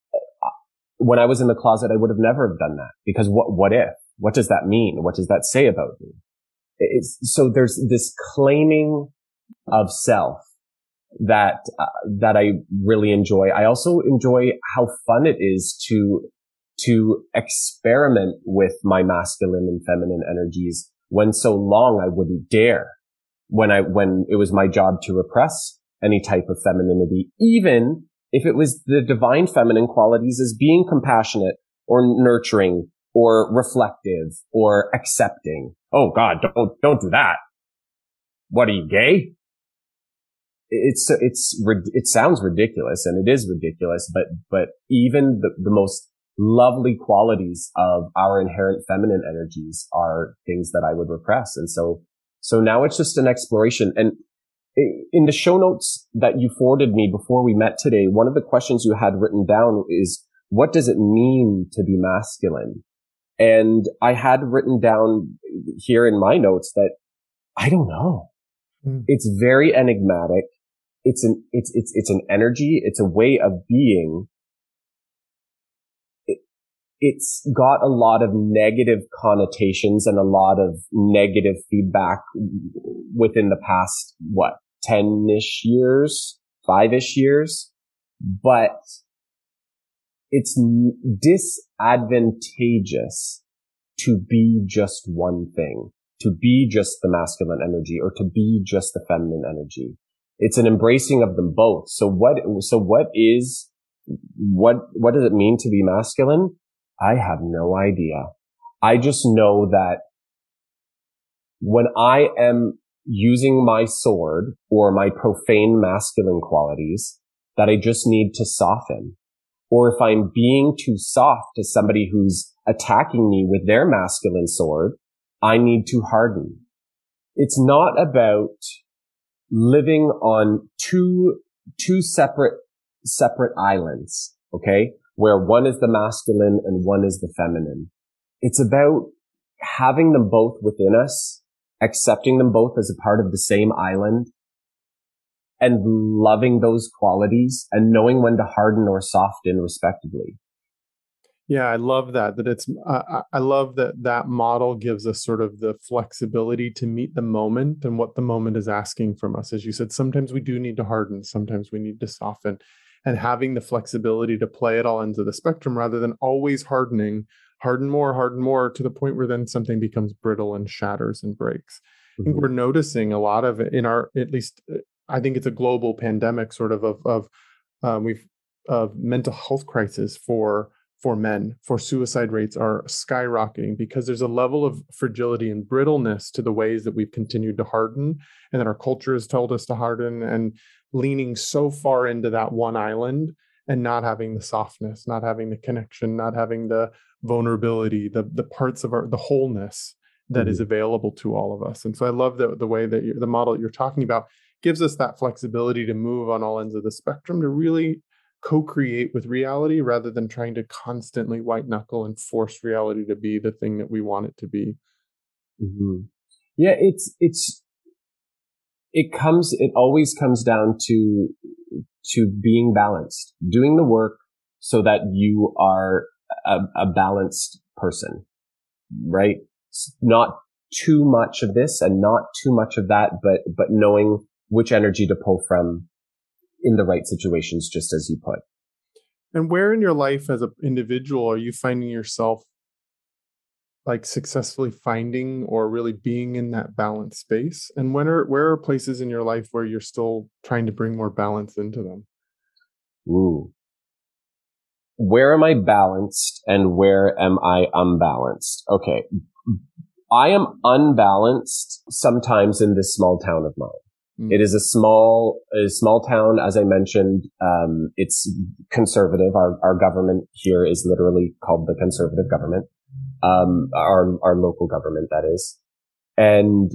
When I was in the closet, I would have never have done that, because what, what if? What does that mean? What does that say about me? It's, so there's this claiming of self that, uh, that I really enjoy. I also enjoy how fun it is to, to experiment with my masculine and feminine energies when so long I wouldn't dare, when I, when it was my job to repress any type of femininity, even if it was the divine feminine qualities as being compassionate or nurturing or reflective or accepting. Oh God, don't, don't do that. What are you, gay? It's, it's, it sounds ridiculous, and it is ridiculous, but, but even the, the most lovely qualities of our inherent feminine energies are things that I would repress. And so, so now it's just an exploration. And in the show notes that you forwarded me before we met today, one of the questions you had written down is, what does it mean to be masculine? And I had written down here in my notes that I don't know. Mm. It's very enigmatic. It's an, it's, it's, it's an energy. It's a way of being. It, it's got a lot of negative connotations and a lot of negative feedback within the past, what, ten-ish years, five-ish years. But it's disadvantageous to be just one thing, to be just the masculine energy or to be just the feminine energy. It's an embracing of them both. So what, so what is, what, what does it mean to be masculine? I have no idea. I just know that when I am using my sword or my profane masculine qualities, that I just need to soften. Or if I'm being too soft to somebody who's attacking me with their masculine sword, I need to harden. It's not about living on two, two separate, separate islands, okay? Where one is the masculine and one is the feminine. It's about having them both within us, accepting them both as a part of the same island, and loving those qualities and knowing when to harden or soften respectively. Yeah, I love that, that it's, uh, I love that that model gives us sort of the flexibility to meet the moment and what the moment is asking from us. As you said, sometimes we do need to harden, sometimes we need to soften, and having the flexibility to play at all ends of the spectrum rather than always hardening, harden more, harden more to the point where then something becomes brittle and shatters and breaks. Mm-hmm. I think we're noticing a lot of it in our, at least I think it's a global pandemic sort of, of, of um, we've, of mental health crisis for for men, for suicide rates are skyrocketing because there's a level of fragility and brittleness to the ways that we've continued to harden and that our culture has told us to harden, and leaning so far into that one island and not having the softness, not having the connection, not having the vulnerability, the the parts of our, the wholeness that mm-hmm. is available to all of us. And so I love the, the way that you're, the model you're talking about gives us that flexibility to move on all ends of the spectrum, to really co-create with reality rather than trying to constantly white knuckle and force reality to be the thing that we want it to be. Mm-hmm. Yeah, it's, it's, it comes, it always comes down to, to being balanced, doing the work so that you are a, a balanced person, right? Not too much of this and not too much of that, but, but knowing which energy to pull from in the right situations, just as you put. And where in your life as an individual are you finding yourself like successfully finding or really being in that balanced space? And when are, where are places in your life where you're still trying to bring more balance into them? Ooh. Where am I balanced and where am I unbalanced? Okay. I am unbalanced sometimes in this small town of mine. Mm. It is a small, a small town, as I mentioned. Um, it's conservative. Our, our government here is literally called the conservative government. Um, our, our local government, that is. And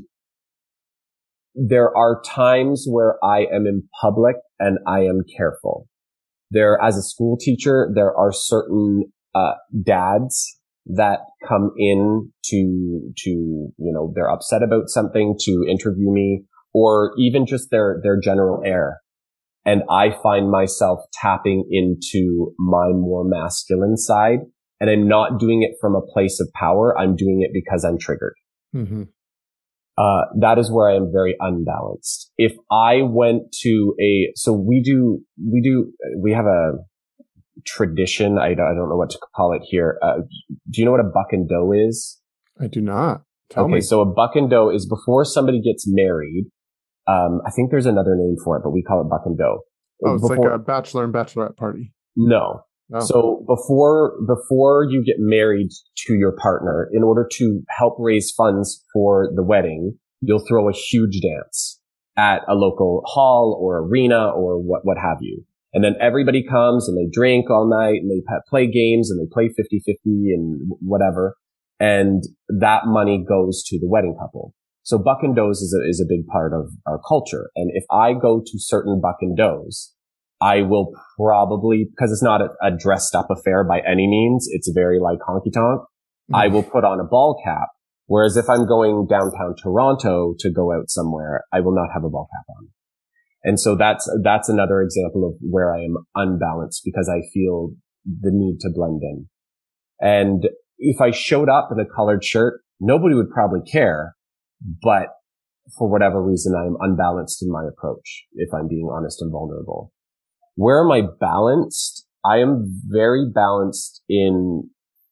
there are times where I am in public and I am careful. There, as a school teacher, there are certain, uh, dads that come in to, to, you know, they're upset about something to interview me, or even just their, their general air. And I find myself tapping into my more masculine side, and I'm not doing it from a place of power. I'm doing it because I'm triggered. Mm-hmm. Uh, that is where I am very unbalanced. If I went to a, so we do, we do, we have a tradition. I don't, I don't know what to call it here. Uh, do you know what a buck and doe is? I do not. Tell okay, me. So a buck and doe is before somebody gets married. Um, I think there's another name for it, but we call it buck and doe. Oh, it's before, like a bachelor and bachelorette party. No. Oh. So before, before you get married to your partner, in order to help raise funds for the wedding, you'll throw a huge dance at a local hall or arena or what, what have you. And then everybody comes and they drink all night and they play games and they play fifty-fifty and whatever. And that money goes to the wedding couple. So buck and does is a, is a big part of our culture. And if I go to certain buck and does, I will probably, because it's not a, a dressed up affair by any means, it's very like honky tonk, mm. I will put on a ball cap. Whereas if I'm going downtown Toronto to go out somewhere, I will not have a ball cap on. And so that's, that's another example of where I am unbalanced because I feel the need to blend in. And if I showed up in a colored shirt, nobody would probably care. But for whatever reason, I am unbalanced in my approach, if I'm being honest and vulnerable. Where am I balanced? I am very balanced in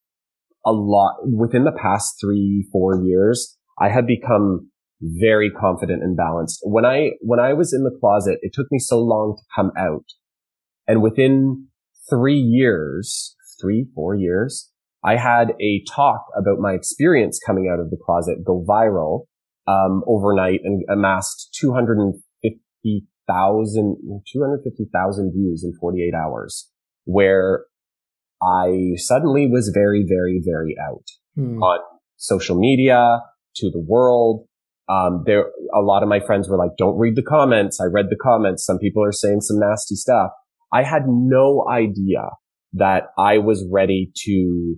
a lot. Within the past three, four years, I have become very confident and balanced. When I, when I was in the closet, it took me so long to come out. And within three years, three, four years, I had a talk about my experience coming out of the closet go viral, um, overnight and amassed two hundred fifty thousand, two hundred fifty thousand views in forty-eight hours, where I suddenly was very, very, very out hmm. on social media, to the world. Um, there, a lot of my friends were like, don't read the comments. I read the comments. Some people are saying some nasty stuff. I had no idea that I was ready to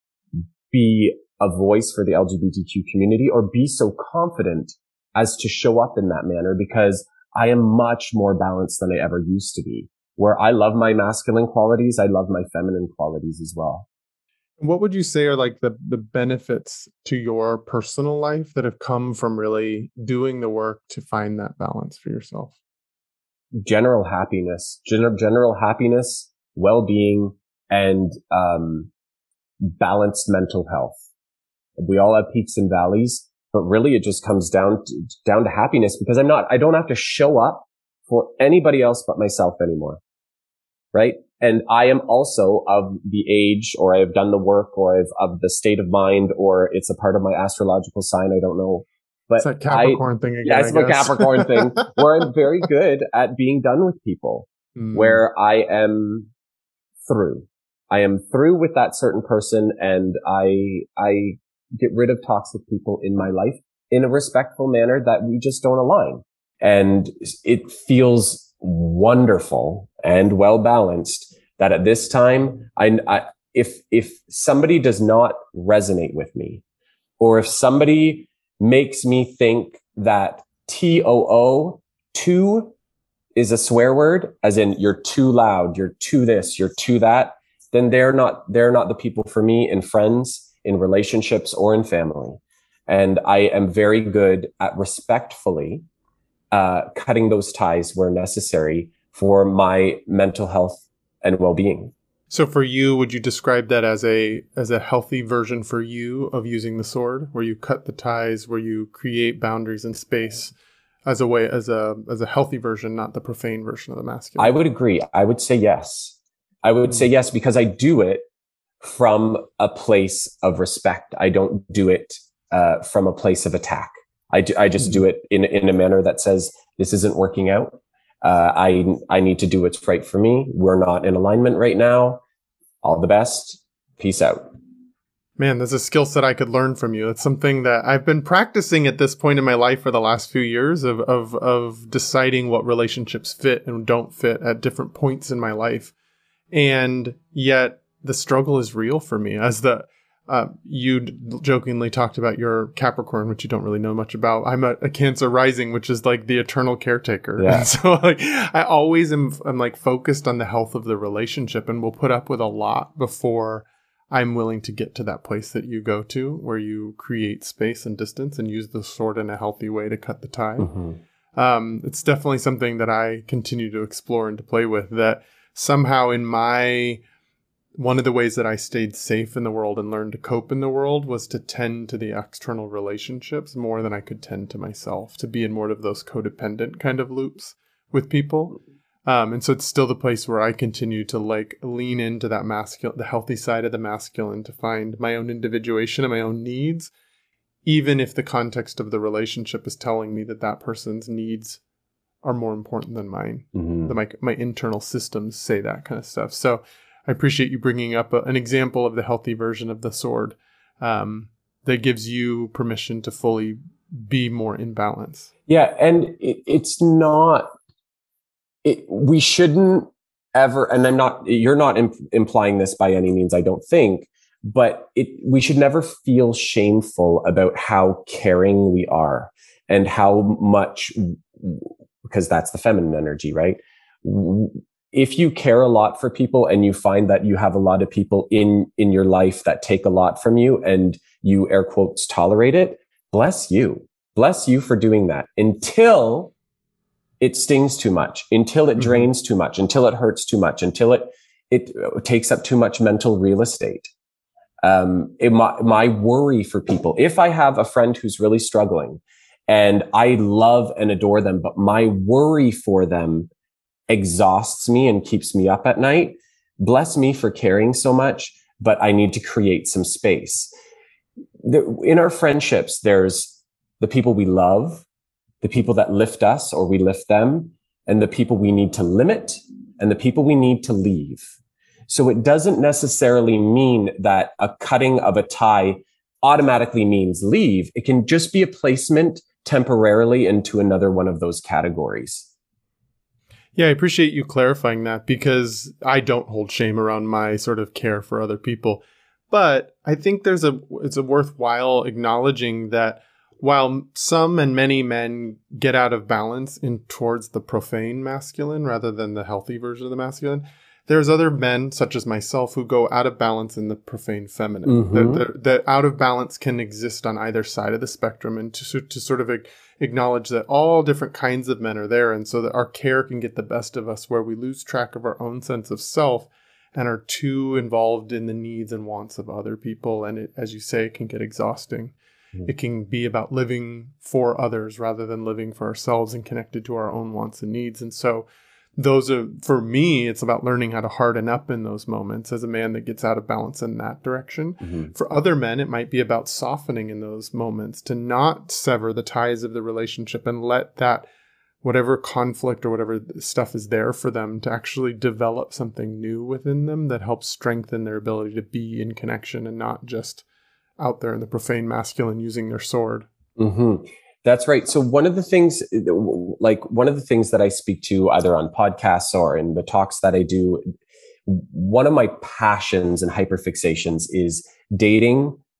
be a voice for the L G B T Q community or be so confident as to show up in that manner, because I am much more balanced than I ever used to be, where I love my masculine qualities. I love my feminine qualities as well. What would you say are like the, the benefits to your personal life that have come from really doing the work to find that balance for yourself? General happiness, general, general happiness, well-being, and um, balanced mental health. We all have peaks and valleys, but really it just comes down to, down to happiness, because I'm not, I don't have to show up for anybody else but myself anymore. Right? And I am also of the age, or I have done the work, or I've of the state of mind, or it's a part of my astrological sign. I don't know. But it's that Capricorn I, thing again. Yeah, it's a Capricorn thing where I'm very good at being done with people, mm. where I am through. I am through with that certain person, and I, I get rid of toxic people in my life in a respectful manner that we just don't align. And it feels wonderful and well balanced that at this time, I, I, if, if somebody does not resonate with me, or if somebody makes me think that T O O, too, is a swear word, as in you're too loud, you're too this, you're too that, then they're not, they're not the people for me in friends, in relationships, or in family. And I am very good at respectfully uh, cutting those ties where necessary for my mental health and well-being. So for you, would you describe that as a as a healthy version for you of using the sword, where you cut the ties, where you create boundaries and space as a way, as a as a healthy version, not the profane version of the masculine? I would agree. I would say yes. I would mm-hmm. say yes, because I do it from a place of respect. I don't do it uh, from a place of attack. I, do, I just mm-hmm. do it in, in a manner that says, this isn't working out. Uh, I, I need to do what's right for me. We're not in alignment right now. All the best. Peace out. Man, there's a skill set I could learn from you. It's something that I've been practicing at this point in my life for the last few years of, of, of deciding what relationships fit and don't fit at different points in my life. And yet the struggle is real for me. As the, Uh, you jokingly talked about your Capricorn, which you don't really know much about. I'm a, a Cancer rising, which is like the eternal caretaker. Yeah. And so like, I always am, I'm like focused on the health of the relationship, and will put up with a lot before I'm willing to get to that place that you go to, where you create space and distance and use the sword in a healthy way to cut the tie. Mm-hmm. Um, it's definitely something that I continue to explore and to play with, that somehow in my one of the ways that I stayed safe in the world and learned to cope in the world was to tend to the external relationships more than I could tend to myself, to be in more of those codependent kind of loops with people. Um, and so it's still the place where I continue to like lean into that masculine, the healthy side of the masculine, to find my own individuation and my own needs, even if the context of the relationship is telling me that that person's needs are more important than mine. Mm-hmm. That my, my internal systems say that kind of stuff. So I appreciate you bringing up a, an example of the healthy version of the sword um, that gives you permission to fully be more in balance. Yeah. And it, it's not, it, we shouldn't ever, and I'm not, you're not imp- implying this by any means, I don't think, but it, we should never feel shameful about how caring we are and how much, because that's the feminine energy, right? If you care a lot for people and you find that you have a lot of people in, in your life that take a lot from you and you air quotes tolerate it, bless you. Bless you for doing that until it stings too much, until it drains mm-hmm. too much, until it hurts too much, until it, it takes up too much mental real estate. Um, it, my, my worry for people, if I have a friend who's really struggling and I love and adore them, but my worry for them exhausts me and keeps me up at night, bless me for caring so much, but I need to create some space. The, in our friendships, there's the people we love, the people that lift us or we lift them, and the people we need to limit, and the people we need to leave. So it doesn't necessarily mean that a cutting of a tie automatically means leave. It can just be a placement temporarily into another one of those categories. Yeah, I appreciate you clarifying that, because I don't hold shame around my sort of care for other people. But I think there's a it's a worthwhile acknowledging that while some and many men get out of balance in towards the profane masculine rather than the healthy version of the masculine, there's other men, such as myself, who go out of balance in the profane feminine. Mm-hmm. That, that, that out of balance can exist on either side of the spectrum, and to, to sort of acknowledge that all different kinds of men are there, and so that our care can get the best of us, where we lose track of our own sense of self and are too involved in the needs and wants of other people. And it, as you say, it can get exhausting. Mm-hmm. It can be about living for others rather than living for ourselves and connected to our own wants and needs. And so those are, for me, it's about learning how to harden up in those moments as a man that gets out of balance in that direction. Mm-hmm. For other men, it might be about softening in those moments, to not sever the ties of the relationship and let that, whatever conflict or whatever stuff is there for them, to actually develop something new within them that helps strengthen their ability to be in connection and not just out there in the profane masculine using their sword. Mm-hmm. That's right. So one of the things, like one of the things that I speak to either on podcasts or in the talks that I do, one of my passions and hyperfixations is dating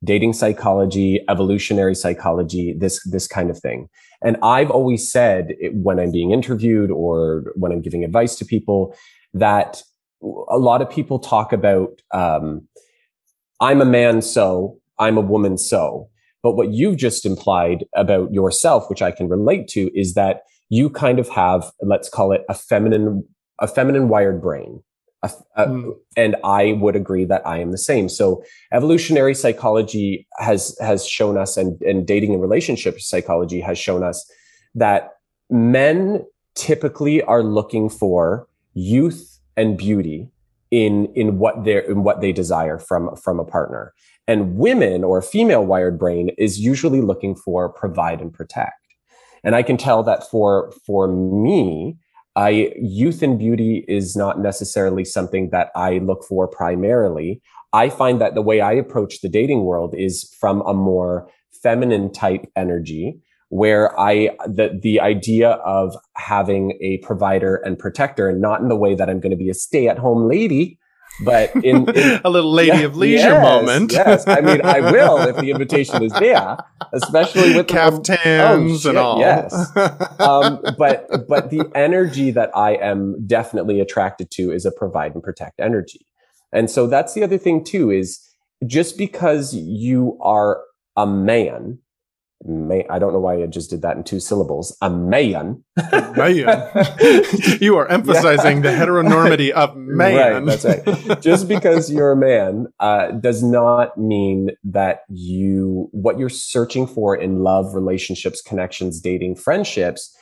dating psychology, evolutionary psychology, this, this kind of thing. And I've always said when I'm being interviewed or when I'm giving advice to people that a lot of people talk about, um, I'm a man, so I'm a woman, so. But what you've just implied about yourself, which I can relate to, is that you kind of have, let's call it a feminine, a feminine wired brain. A, a, mm. And I would agree that I am the same. So evolutionary psychology has, has shown us, and, and dating and relationship psychology has shown us that men typically are looking for youth and beauty in, in what they're, in what they desire from, from a partner. And women, or female wired brain, is usually looking for provide and protect. And I can tell that for, for me, I, youth and beauty is not necessarily something that I look for primarily. I find that the way I approach the dating world is from a more feminine type energy, where I, the, the idea of having a provider and protector, and not in the way that I'm going to be a stay at home lady, but in, in a little lady yeah, of leisure yes, moment. Yes. I mean, I will if the invitation is there, especially with caftans oh, and all. Yes. um, but, but the energy that I am definitely attracted to is a provide and protect energy. And so that's the other thing too, is just because you are a man, May, I don't know why I just did that in two syllables. A man. Man. You are emphasizing yeah. the heteronormity of man. Right, that's right. Just because you're a man uh, does not mean that you, what you're searching for in love, relationships, connections, dating, friendships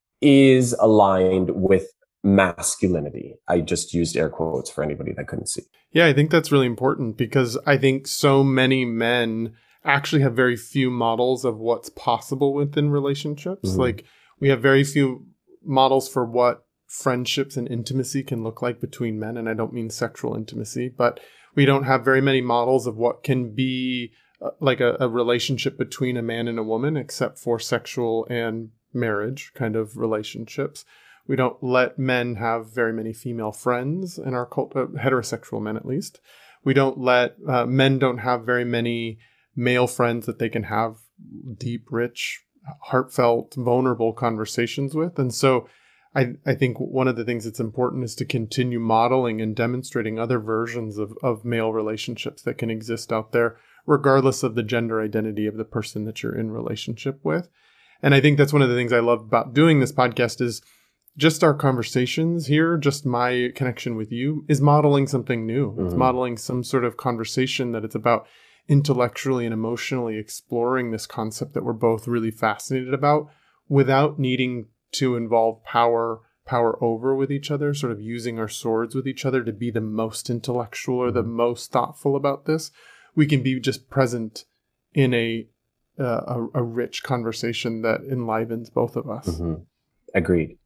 is aligned with masculinity. I just used air quotes for anybody that couldn't see. Yeah, I think that's really important, because I think so many men actually have very few models of what's possible within relationships. Mm-hmm. Like, we have very few models for what friendships and intimacy can look like between men. And I don't mean sexual intimacy, but we don't have very many models of what can be uh, like a, a relationship between a man and a woman, except for sexual and marriage kind of relationships. We don't let men have very many female friends in our cult, uh, heterosexual men at least. We don't let, uh, men don't have very many male friends that they can have deep, rich, heartfelt, vulnerable conversations with. And so I, I think one of the things that's important is to continue modeling and demonstrating other versions of, of male relationships that can exist out there, regardless of the gender identity of the person that you're in relationship with. And I think that's one of the things I love about doing this podcast is just our conversations here, just my connection with you is modeling something new. Mm-hmm. It's modeling some sort of conversation that it's about intellectually and emotionally exploring this concept that we're both really fascinated about, without needing to involve power, power over with each other, sort of using our swords with each other to be the most intellectual or the most thoughtful about this. We can be just present in a uh, a, a rich conversation that enlivens both of us. Mm-hmm. Agreed.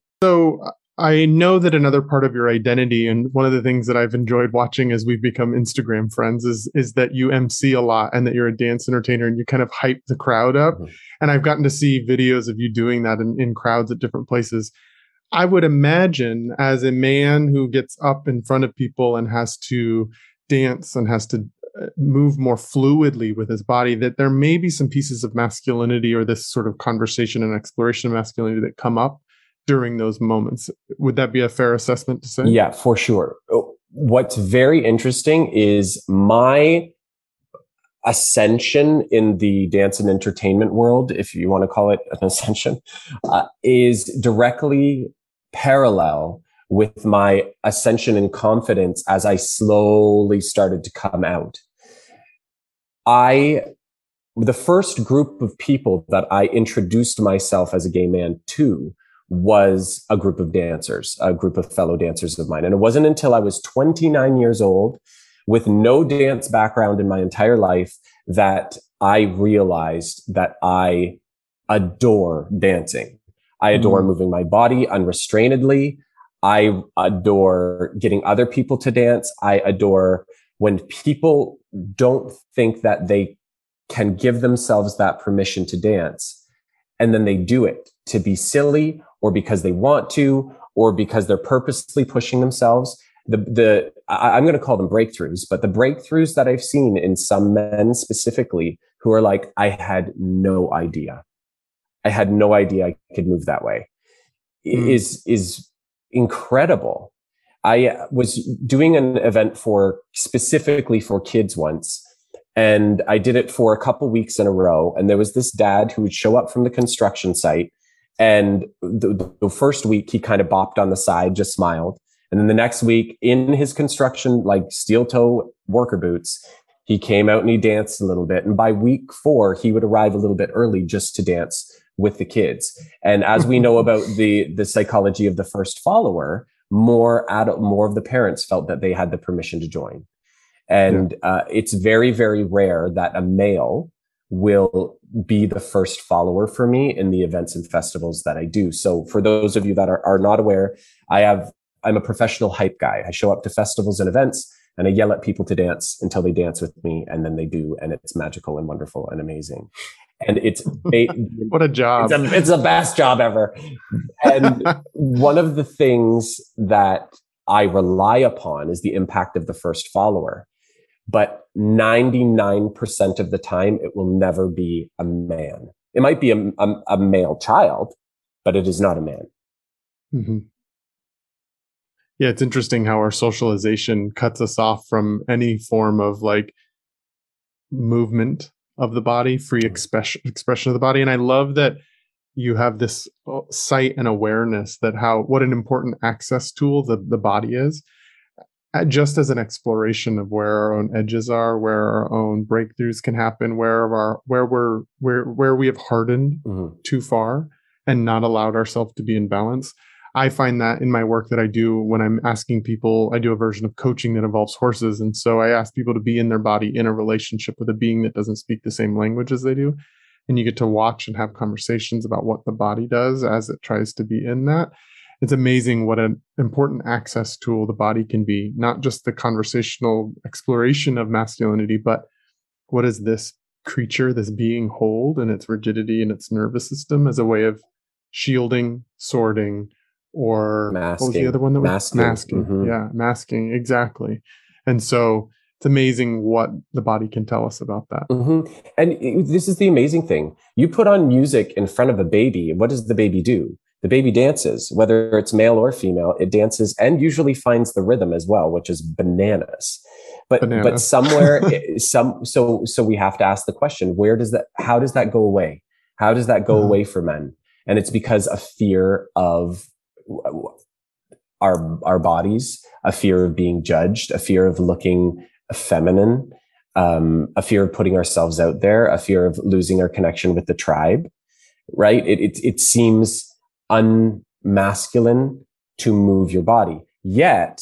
So I know that another part of your identity, and one of the things that I've enjoyed watching as we've become Instagram friends, is is that you M C a lot and that you're a dance entertainer and you kind of hype the crowd up. Mm-hmm. And I've gotten to see videos of you doing that in, in crowds at different places. I would imagine, as a man who gets up in front of people and has to dance and has to move more fluidly with his body, that there may be some pieces of masculinity or this sort of conversation and exploration of masculinity that come up during those moments. Would that be a fair assessment to say? Yeah, for sure. What's very interesting is my ascension in the dance and entertainment world, if you want to call it an ascension, uh, is directly parallel with my ascension in confidence as I slowly started to come out. I, the first group of people that I introduced myself as a gay man to was a group of dancers, a group of fellow dancers of mine. And it wasn't until I was twenty-nine years old, with no dance background in my entire life, that I realized that I adore dancing. I adore mm. moving my body unrestrainedly. I adore getting other people to dance. I adore when people don't think that they can give themselves that permission to dance, and then they do it to be silly, or because they want to, or because they're purposely pushing themselves. the, the, I, I'm going to call them breakthroughs, but the breakthroughs that I've seen in some men specifically who are like, I had no idea. I had no idea I could move that way mm. is, is incredible. I was doing an event for specifically for kids once, and I did it for a couple weeks in a row. And there was this dad who would show up from the construction site. And the, the first week he kind of bopped on the side, just smiled. And then the next week in his construction, like steel toe worker boots, he came out and he danced a little bit. And by week four, he would arrive a little bit early just to dance with the kids. And as we know about the, the psychology of the first follower, more adult, more of the parents felt that they had the permission to join. And yeah. uh, it's very, very rare that a male will be the first follower for me in the events and festivals that I do. So for those of you that are, are not aware, I have, I'm a professional hype guy. I show up to festivals and events and I yell at people to dance until they dance with me, and then they do. And it's magical and wonderful and amazing. And it's what a job. It's, a, it's the best job ever. And one of the things that I rely upon is the impact of the first follower. But ninety-nine percent of the time, it will never be a man. It might be a, a, a male child, but it is not a man. Mm-hmm. Yeah, it's interesting how our socialization cuts us off from any form of like movement of the body, free expression expression of the body. And I love that you have this sight and awareness that how what an important access tool the, the body is, just as an exploration of where our own edges are, where our own breakthroughs can happen, where our where we're where where we have hardened mm-hmm. too far and not allowed ourselves to be in balance. I find that in my work that I do when I'm asking people, I do a version of coaching that involves horses. And so I ask people to be in their body in a relationship with a being that doesn't speak the same language as they do. And you get to watch and have conversations about what the body does as it tries to be in that. It's amazing what an important access tool the body can be, not just the conversational exploration of masculinity, but what does this creature, this being hold and its rigidity and its nervous system as a way of shielding, sorting, or masking. What was the other one that was masking? Masking. Mm-hmm. Yeah, masking. Exactly. And so it's amazing what the body can tell us about that. Mm-hmm. And it, this is the amazing thing. You put on music in front of a baby. What does the baby do? The baby dances, whether it's male or female, it dances and usually finds the rhythm as well, which is bananas. But, Banana. but somewhere, some, so, so we have to ask the question, where does that, how does that go away? How does that go mm-hmm. away for men? And it's because of fear of our, our bodies, a fear of being judged, a fear of looking feminine, um, a fear of putting ourselves out there, a fear of losing our connection with the tribe, right? It, it, it seems unmasculine to move your body. Yet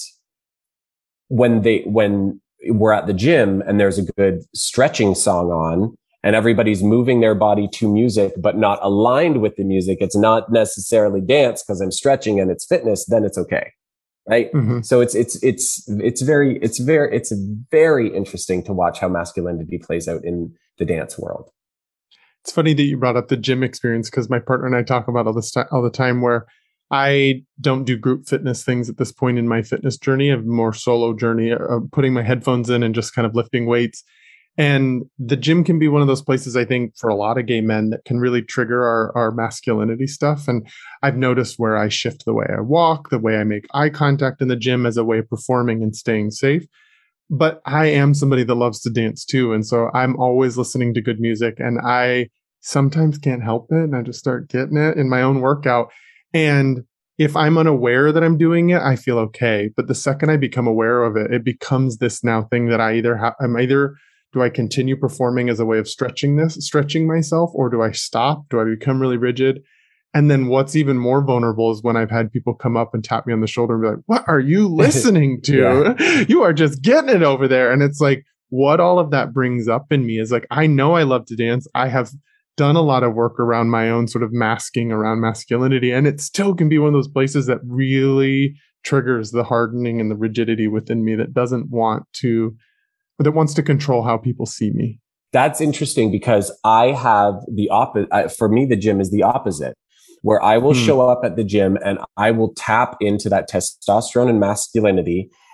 when they, when we're at the gym and there's a good stretching song on, and everybody's moving their body to music, but not aligned with the music, it's not necessarily dance because I'm stretching and it's fitness, then it's okay. Right. Mm-hmm. So it's, it's, it's, it's very, it's very, it's very interesting to watch how masculinity plays out in the dance world. It's funny that you brought up the gym experience because my partner and I talk about all this time, all the time where I don't do group fitness things at this point in my fitness journey, a more solo journey of putting my headphones in and just kind of lifting weights. And the gym can be one of those places, I think, for a lot of gay men that can really trigger our, our masculinity stuff. And I've noticed where I shift the way I walk, the way I make eye contact in the gym as a way of performing and staying safe. But I am somebody that loves to dance too. And so I'm always listening to good music and I sometimes can't help it. And I just start getting it in my own workout. And if I'm unaware that I'm doing it, I feel okay. But the second I become aware of it, it becomes this now thing that I either have, I'm either do I continue performing as a way of stretching this, stretching myself, or do I stop? Do I become really rigid? And then what's even more vulnerable is when I've had people come up and tap me on the shoulder and be like, what are you listening to? Yeah. You are just getting it over there. And it's like, what all of that brings up in me is like, I know I love to dance. I have done a lot of work around my own sort of masking around masculinity. And it still can be one of those places that really triggers the hardening and the rigidity within me that doesn't want to that wants to control how people see me. That's interesting because I have the opposite. For me, the gym is the opposite, where I will hmm. show up at the gym and I will tap into that testosterone and masculinity.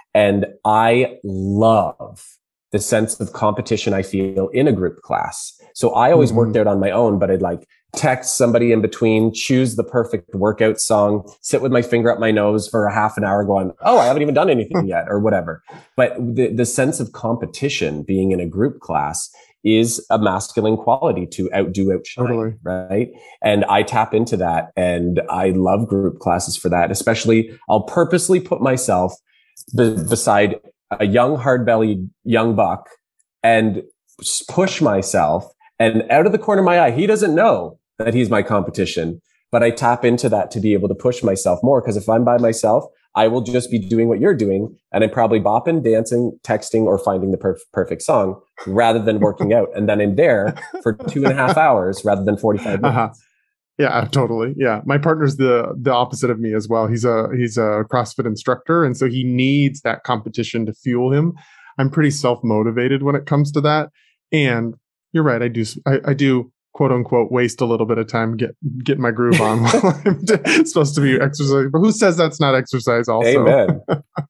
And I love the sense of competition I feel in a group class. So I always mm-hmm. worked out on my own, but I'd like text somebody in between, choose the perfect workout song, sit with my finger up my nose for a half an hour going, oh, I haven't even done anything yet or whatever. But the, the sense of competition being in a group class is a masculine quality to outdo, outshine, totally. Right? And I tap into that, and I love group classes for that. Especially, I'll purposely put myself be- beside a young, hard-bellied young buck and push myself. And out of the corner of my eye, he doesn't know that he's my competition, but I tap into that to be able to push myself more. Because if I'm by myself, I will just be doing what you're doing, and I'm probably bopping, dancing, texting, or finding the perf- perfect song rather than working out. And then in there for two and a half hours rather than forty-five minutes. Uh-huh. Yeah, totally. Yeah. My partner's the the opposite of me as well. He's a he's a CrossFit instructor, and so he needs that competition to fuel him. I'm pretty self-motivated when it comes to that. And you're right, I do I, I do quote unquote waste a little bit of time get get my groove on while I'm t- supposed to be exercising. But who says that's not exercise also? Amen.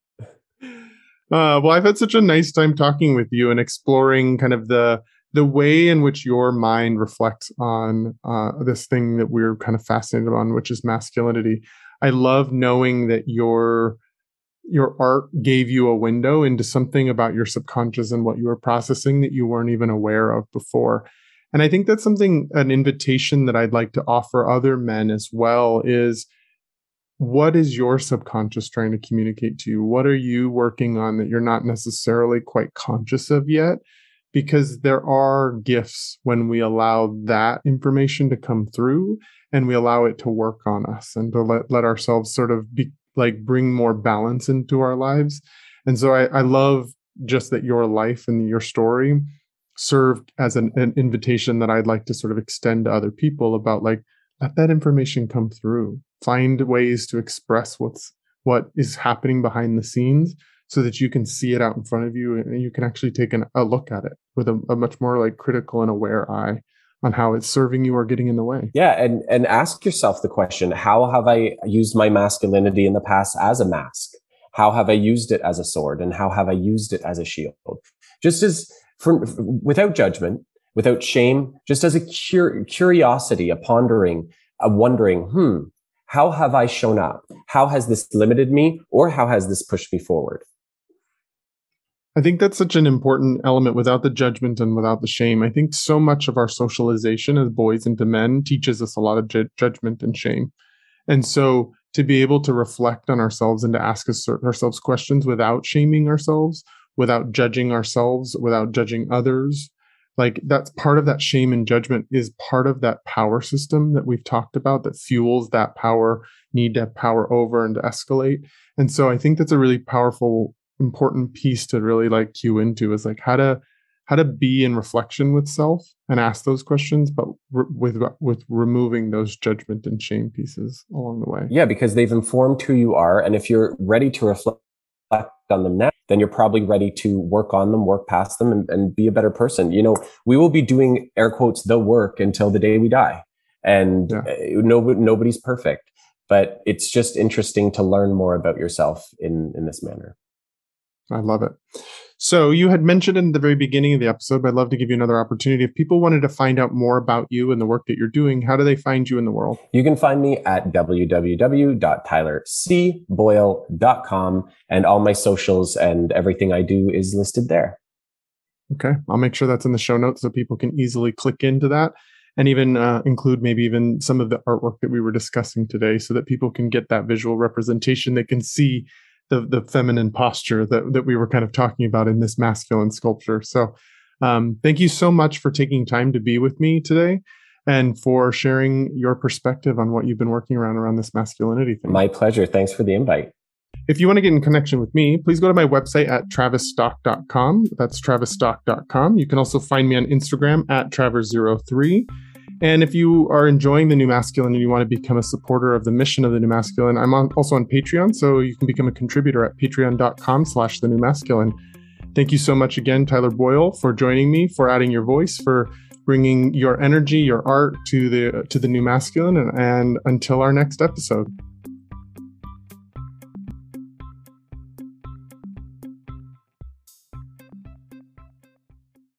Uh, well, I've had such a nice time talking with you and exploring kind of the the way in which your mind reflects on uh, this thing that we're kind of fascinated on, which is masculinity. I love knowing that your your art gave you a window into something about your subconscious and what you were processing that you weren't even aware of before. And I think that's something, an invitation that I'd like to offer other men as well is, what is your subconscious trying to communicate to you? What are you working on that you're not necessarily quite conscious of yet? Because there are gifts when we allow that information to come through and we allow it to work on us and to let, let ourselves sort of be like bring more balance into our lives. And so I, I love just that your life and your story served as an, an invitation that I'd like to sort of extend to other people about like, let that information come through. Find ways to express what's what is happening behind the scenes so that you can see it out in front of you and you can actually take an, a look at it with a, a much more like critical and aware eye on how it's serving you or getting in the way. Yeah. And, and ask yourself the question, how have I used my masculinity in the past as a mask? How have I used it as a sword? And how have I used it as a shield? Just as from, without judgment, without shame, just as a cur- curiosity, a pondering, a wondering, hmm, how have I shown up? How has this limited me, or how has this pushed me forward? I think that's such an important element without the judgment and without the shame. I think so much of our socialization as boys into men teaches us a lot of ju- judgment and shame. And so to be able to reflect on ourselves and to ask us, ourselves questions without shaming ourselves, without judging ourselves, without judging others, like that's part of that shame and judgment is part of that power system that we've talked about that fuels that power, need to have power over and to escalate. And so I think that's a really powerful, important piece to really like cue into is like how to how to be in reflection with self and ask those questions, but re- with with removing those judgment and shame pieces along the way. Yeah, because they've informed who you are, and if you're ready to reflect on them now, then you're probably ready to work on them, work past them, and, and be a better person. You know, we will be doing air quotes the work until the day we die, and yeah. no, nobody's perfect. But it's just interesting to learn more about yourself in in this manner. I love it. So you had mentioned in the very beginning of the episode, but I'd love to give you another opportunity. If people wanted to find out more about you and the work that you're doing, how do they find you in the world? You can find me at w w w dot tyler c boyle dot com, and all my socials and everything I do is listed there. Okay. I'll make sure that's in the show notes so people can easily click into that and even uh, include maybe even some of the artwork that we were discussing today so that people can get that visual representation. They can see the the feminine posture that, that we were kind of talking about in this masculine sculpture. So um, thank you so much for taking time to be with me today and for sharing your perspective on what you've been working around around this masculinity thing. My pleasure. Thanks for the invite. If you want to get in connection with me, please go to my website at travis stock dot com. That's travis stock dot com. You can also find me on Instagram at travers zero three. And if you are enjoying The New Masculine and you want to become a supporter of the mission of The New Masculine, I'm on, also on Patreon, so you can become a contributor at patreon dot com slash The New Masculine. Thank you so much again, Tyler Boyle, for joining me, for adding your voice, for bringing your energy, your art to the to The New Masculine, and, and until our next episode.